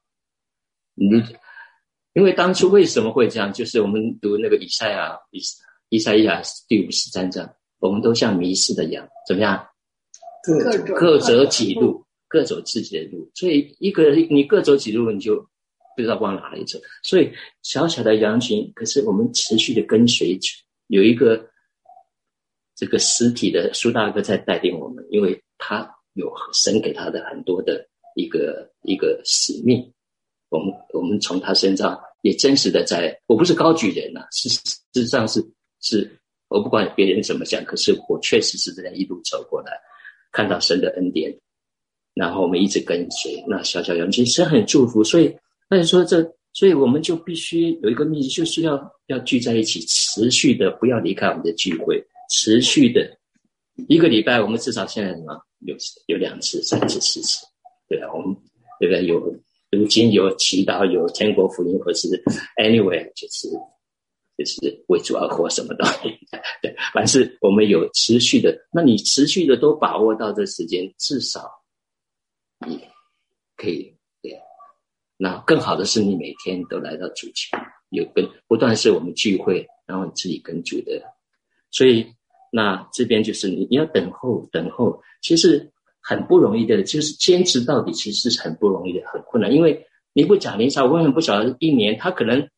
因为当初为什么会这样，就是我们读那个以赛亚第53章，我们都像迷失的羊，怎么样？各走几路，各走自己的路，所以你各走几路，你就不知道往哪里走。所以小小的羊群，可是我们持续的跟随主，有一个这个实体的苏大哥在带领我们，因为他有神给他的很多的一个使命，我们从他身上也真实的我不是高举人啊，事实上是我不管别人怎么想，可是我确实是这样一路走过来，看到神的恩典，然后我们一直跟随，那小小羊群神很祝福，所以我们就必须有一个秘诀，就是要聚在一起，持续的不要离开我们的聚会，持续的一个礼拜，我们至少现在有2次、3次、4次，对啊，我们对不对？有读经，有祈祷，有天国福音，或是 anyway 就是为主而活，什么东西对，凡是我们有持续的，那你持续的都把握到这时间，至少你可以对。那更好的是你每天都来到主前，不断是我们聚会，然后你自己跟主的，所以那这边就是你要等候，其实很不容易的，就是坚持到底，其实是很不容易的，很困难。因为尼布甲尼撒，我很不晓得1年他可能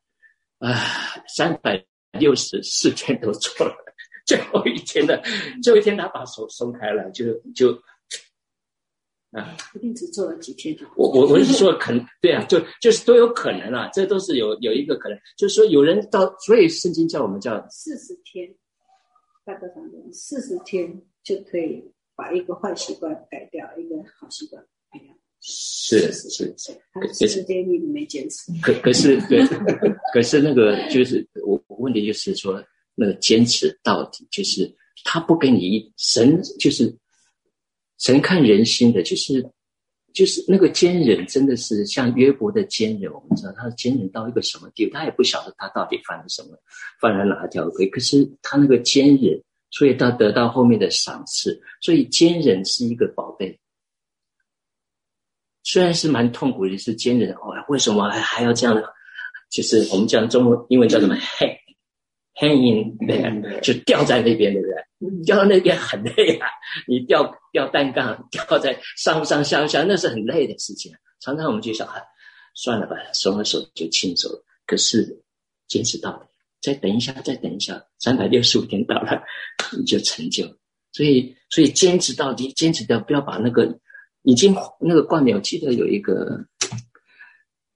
364天都做了，最后一天他把手松开了，就一定只做了几天。 我是说可能对啊，就是都有可能啊，这都是有一个可能，就是说有人所以圣经叫我们叫 40天，大哥讲40天就可以把一个坏习惯改掉，一个好习惯改掉。 是， 他40天你没坚持。 可是对，可是那个就是我问题就是说那个坚持到底，就是他不给你神就是神看人心的，就是那个坚忍真的是像约伯的坚忍，我们知道他坚忍到一个什么地步，他也不晓得他到底犯了什么，犯了哪条规，可是他那个坚忍，所以他得到后面的赏赐，所以坚忍是一个宝贝。虽然是蛮痛苦的，是坚忍，为什么还要这样的？就是我们讲英文叫什么 hang in there， 就吊在那边，对不对？吊到那边很累啊，你吊单杠，吊在上下，那是很累的事情。常常我们就想，算了吧，松了手就轻手了。可是坚持到底，再等一下，365天到了，你就成就。所以坚持到底，坚持到不要把那个已经那个冠冕，我记得有一个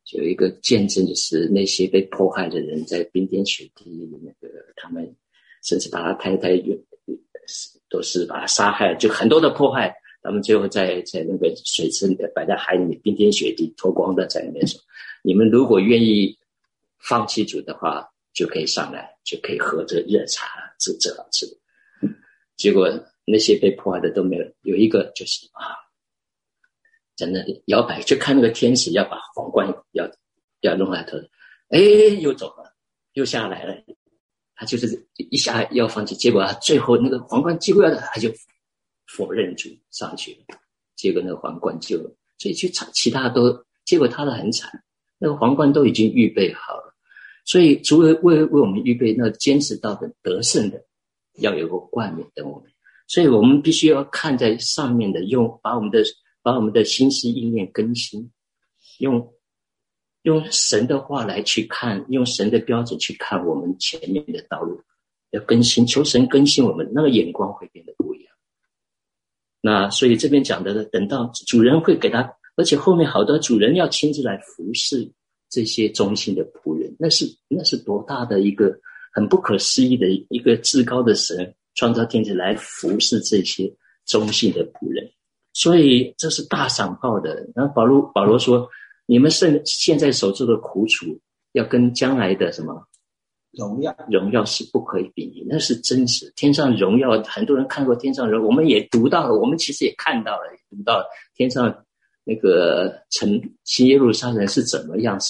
有一个见证，就是那些被迫害的人在冰天雪地，他们甚至把他太太都是把他杀害，就很多的迫害，他们最后在那个水池里摆在海里面，冰天雪地脱光的在那边说，你们如果愿意放弃主的话，就可以上来，就可以喝着热茶，吃好吃的。结果那些被迫害的都没有，有一个就是在那里摇摆，就看那个天使要把皇冠要弄来头，又走了，又下来了。他就是一下要放弃，结果他最后那个皇冠几乎要，他就否认主上去了，结果那个皇冠就，所以去其他都，结果他的很惨，那个皇冠都已经预备好了，所以主为我们预备那坚持到的得胜的，要有个冠冕等我们，所以我们必须要看在上面的，把我们的心思意念更新，用神的话来去看，用神的标准去看我们前面的道路，要更新，求神更新我们，那个眼光会变得不一样。那所以这边讲的，等到主人会给他，而且后面好多主人要亲自来服侍这些忠心的仆人，那是多大的一个很不可思议的一个至高的神创造天地来服侍这些忠心的仆人。所以这是大赏报的。然后保罗说，你们现在所做的苦楚，要跟将来的什么荣耀是不可以比拟，那是真实。天上荣耀，很多人看过天上荣耀，我们也读到了，我们其实也看到了，读到了天上那个新耶路撒冷是怎么样，是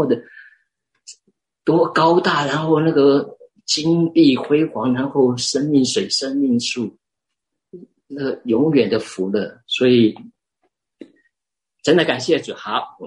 多高大，然后那个金碧辉煌，然后生命水、生命树，那永远的福乐。所以真的感谢主。好，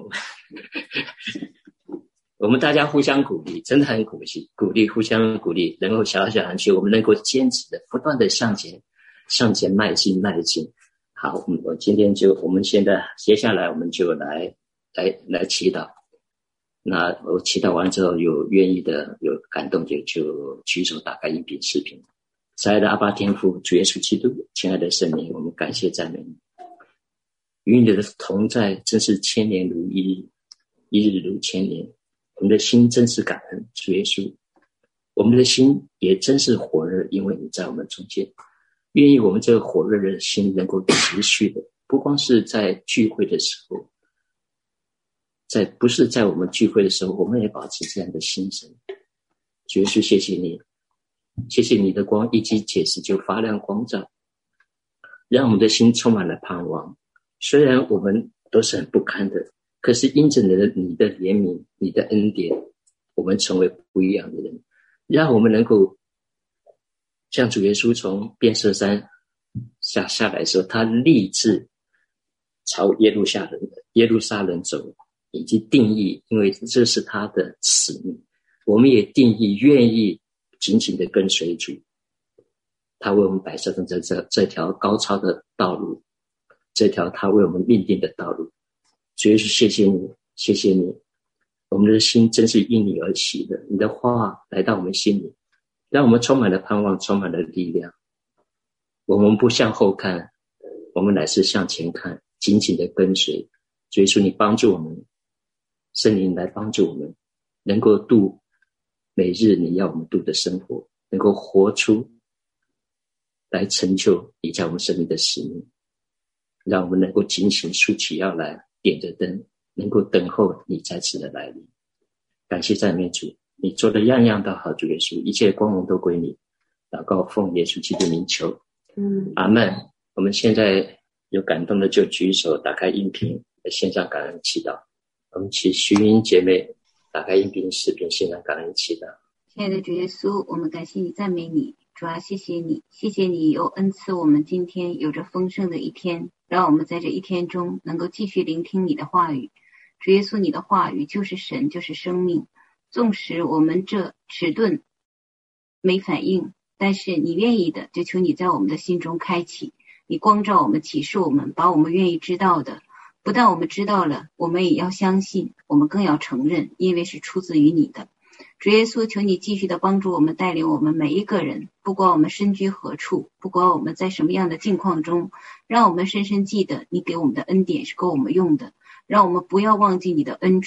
我们大家互相鼓励，真的很鼓励，互相鼓励，能够小小去，我们能够坚持的，不断的向前迈进。好，我们现在接下来我们就来祈祷。那我祈祷完之后，有愿意的、有感动的就举手打开音频视频。亲爱的阿爸天父，主耶稣基督，亲爱的圣灵，我们感谢赞美你，与你的同在真是千年如一日，一日如千年。我们的心真是感恩，主耶稣，我们的心也真是火热，因为你在我们中间。愿意我们这个火热的心能够持续的，不光是在聚会的时候，不是在我们聚会的时候，我们也保持这样的心神。主耶稣，谢谢你，谢谢你的光一经解释就发亮光照，让我们的心充满了盼望。虽然我们都是很不堪的，可是因着你的怜悯，你的恩典，我们成为不一样的人，让我们能够像主耶稣从变色山下来的时候，他立志朝耶路撒冷走，以及定义，因为这是他的使命，我们也定义愿意紧紧的跟随主，他为我们摆设成这条高超的道路，这条他为我们命定的道路。主耶稣，谢谢你，谢谢你，我们的心真是因你而喜的，你的话来到我们心里，让我们充满了盼望，充满了力量。我们不向后看，我们乃是向前看，紧紧的跟随。主耶稣，你帮助我们，圣灵来帮助我们，能够度每日你要我们度的生活，能够活出来成就你在我们生命的使命，让我们能够警醒竖起腰来，点着灯，能够等候你再次的来临。感谢赞美主，你做的样样都好，主耶稣，一切光荣都归你。祷告奉耶稣基督名求，阿们。我们现在有感动的就举手，打开音频，线上感恩祈祷。我们请徐英姐妹打开音频视频，线上感恩祈祷。 亲爱的主耶稣，我们感谢你，赞美你，主啊，谢谢你，谢谢你又恩赐我们今天有着丰盛的一天，让我们在这一天中能够继续聆听你的话语。主耶稣，你的话语就是神，就是生命。纵使我们这迟钝没反应，但是你愿意的，就求你在我们的心中开启，你光照我们，启示我们，把我们愿意知道的，不但我们知道了，我们也要相信，我们更要承认，因为是出自于你的。主耶稣，求你继续的帮助我们，带领我们每一个人，不管我们身居何处，不管我们在什么样的境况中，让我们深深记得你给我们的恩典是够我们用的，让我们不要忘记你的恩宠，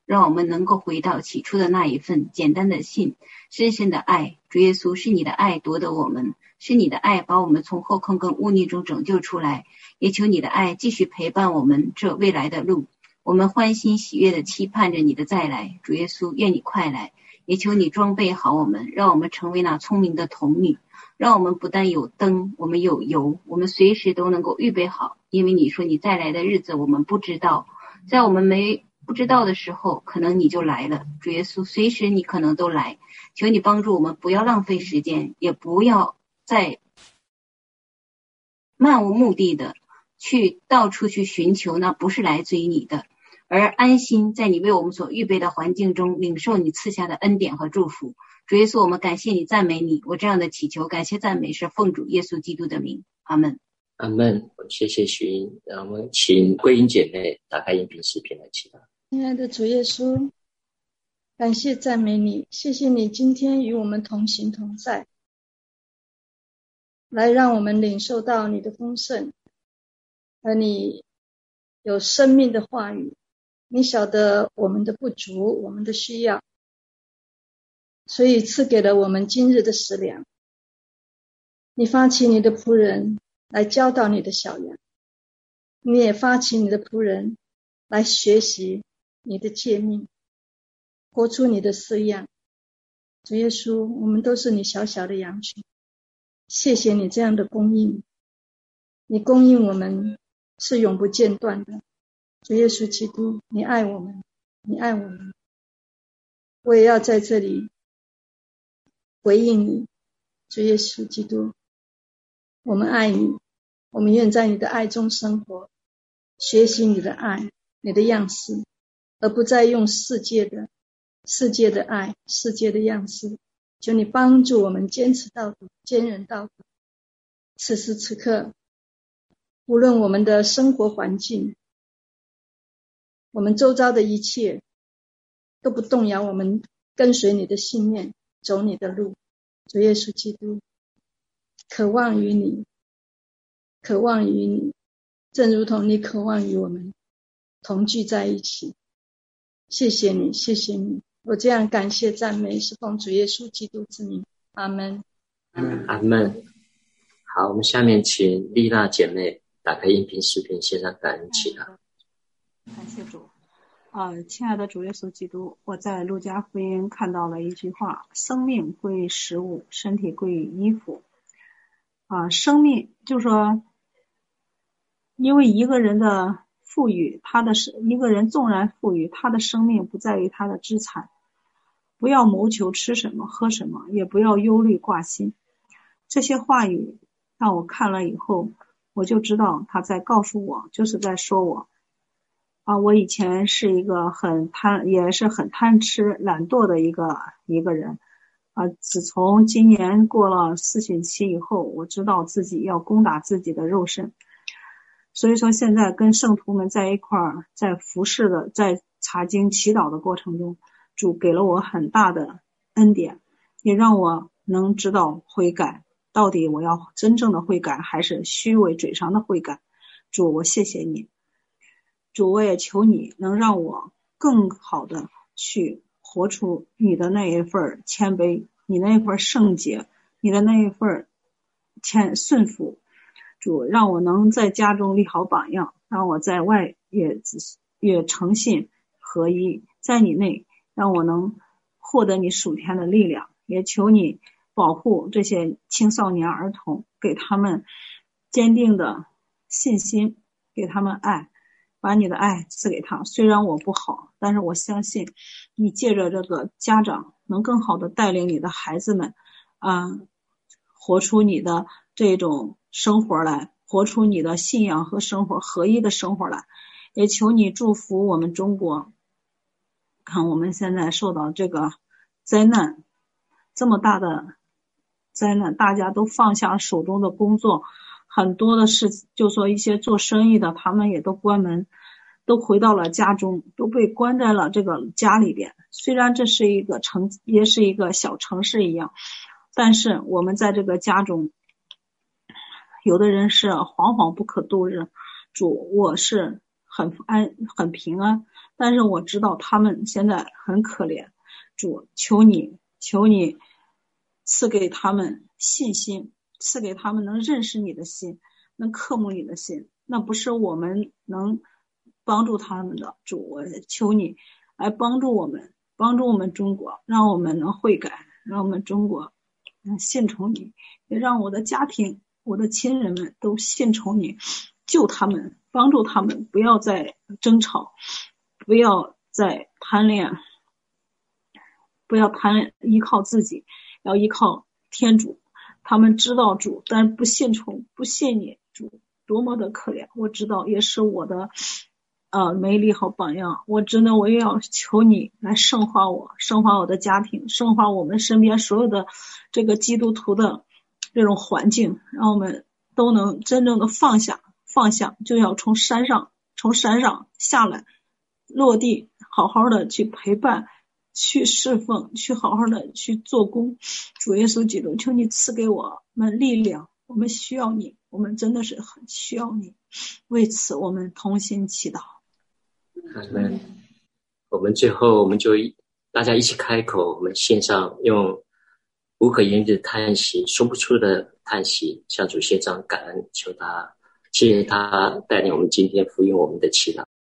让我们能够回到起初的那一份简单的信，深深的爱。主耶稣，是你的爱夺得我们，是你的爱把我们从后坑跟污泥中拯救出来，也求你的爱继续陪伴我们这未来的路。我们欢欣喜悦地期盼着你的再来，主耶稣，愿你快来，也求你装备好我们，让我们成为那聪明的童女，让我们不但有灯，我们有油，我们随时都能够预备好，因为你说你再来的日子我们不知道，在我们不知道的时候，可能你就来了。主耶稣，随时你可能都来，求你帮助我们不要浪费时间，也不要再漫无目的的去到处去寻求那不是来自于你的，而安心在你为我们所预备的环境中领受你赐下的恩典和祝福。主耶稣，我们感谢你，赞美你。我这样的祈求感谢赞美是奉主耶稣基督的名，阿们。 阿们。谢谢徐英，让我们请桂英姐妹打开音频视频来祈祷。 亲爱的主耶稣，感谢赞美你，谢谢你今天与我们同行同在，来让我们领受到你的丰盛，而你有生命的话语，你晓得我们的不足，我们的需要，所以赐给了我们今日的食粮。你发起你的仆人来教导你的小羊，你也发起你的仆人来学习你的诫命，活出你的式样。主耶稣，我们都是你小小的羊群，谢谢你这样的供应，你供应我们是永不间断的。主耶稣基督，你爱我们，你爱我们，我也要在这里回应你。主耶稣基督，我们爱你，我们愿在你的爱中生活，学习你的爱，你的样式，而不再用世界的爱，世界的样式。求你帮助我们坚持到底，坚韧到底。此时此刻，无论我们的生活环境，我们周遭的一切都不动摇我们跟随你的信念，走你的路。主耶稣基督，渴望于你，渴望于你，正如同你渴望于我们同聚在一起。谢谢你，谢谢你，我这样感谢赞美是奉主耶稣基督之名，阿们。 阿们。好，我们下面请丽娜姐妹打开音频视频，线上感恩祈祷。 感谢主。亲爱的主耶稣基督，我在路加福音看到了一句话：生命归于食物，身体归于衣服。生命就说，因为一个人的富裕，一个人纵然富裕，他的生命不在于他的资产。不要谋求吃什么喝什么，也不要忧虑挂心。这些话语让我看了以后，我就知道他在告诉我，就是在说我我以前是一个也是很贪吃懒惰的一个人自从今年过了四旬期以后，我知道自己要攻打自己的肉身。所以说现在跟圣徒们在一块儿，在服侍的，在查经祈祷的过程中，主给了我很大的恩典，也让我能知道悔改，到底我要真正的悔改还是虚伪嘴上的悔改。主，我谢谢你。主，我也求你能让我更好的去活出你的那一份谦卑，你那一份圣洁，你的那一份顺服。主，让我能在家中立好榜样，让我在外也诚信合一，在你内让我能获得你属天的力量。也求你保护这些青少年儿童，给他们坚定的信心，给他们爱，把你的爱赐给他。虽然我不好，但是我相信你借着这个家长能更好的带领你的孩子们活出你的这种生活来，活出你的信仰和生活合一的生活来。也求你祝福我们中国，看我们现在受到这个灾难，这么大的灾难，大家都放下手中的工作，很多的事，就说一些做生意的，他们也都关门，都回到了家中，都被关在了这个家里边。虽然这是一个也是一个小城市一样，但是我们在这个家中，有的人是惶惶不可度日。主，我是很平安， 但是我知道他们现在很可怜。主，求你赐给他们信心，赐给他们能认识你的心，能渴慕你的心，那不是我们能帮助他们的。主，我求你来帮助我们中国，让我们能悔改，让我们中国信从你，也让我的家庭我的亲人们都信从你，救他们，帮助他们，不要再争吵，不要再贪恋，不要依靠自己，要依靠天主。他们知道主，但不信从，不信你，主多么的可怜。我知道，也是我的美丽和榜样。我也要求你来圣化我的家庭，圣化我们身边所有的这个基督徒的这种环境，让我们都能真正的放下，就要从山上下来，落地，好好的去陪伴，去侍奉，去好好的去做工。主耶稣基督，求你赐给我们力量，我们需要你，我们真的是很需要你。为此我们同心祈祷。 我们最后我们就大家一起开口，我们线上用无可言的叹息，说不出的叹息，向主献上感恩，求他谢谢他带领我们今天福音我们的祈祷。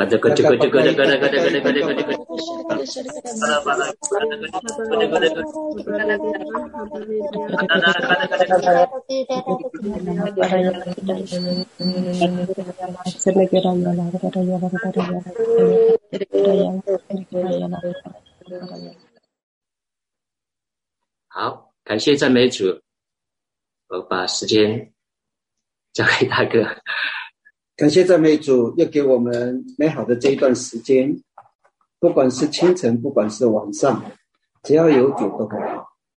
好，感谢赞美主，我把时间交给大哥。 感谢赞美主，又给我们美好的这一段时间，不管是清晨，不管是晚上，只要有主都很好。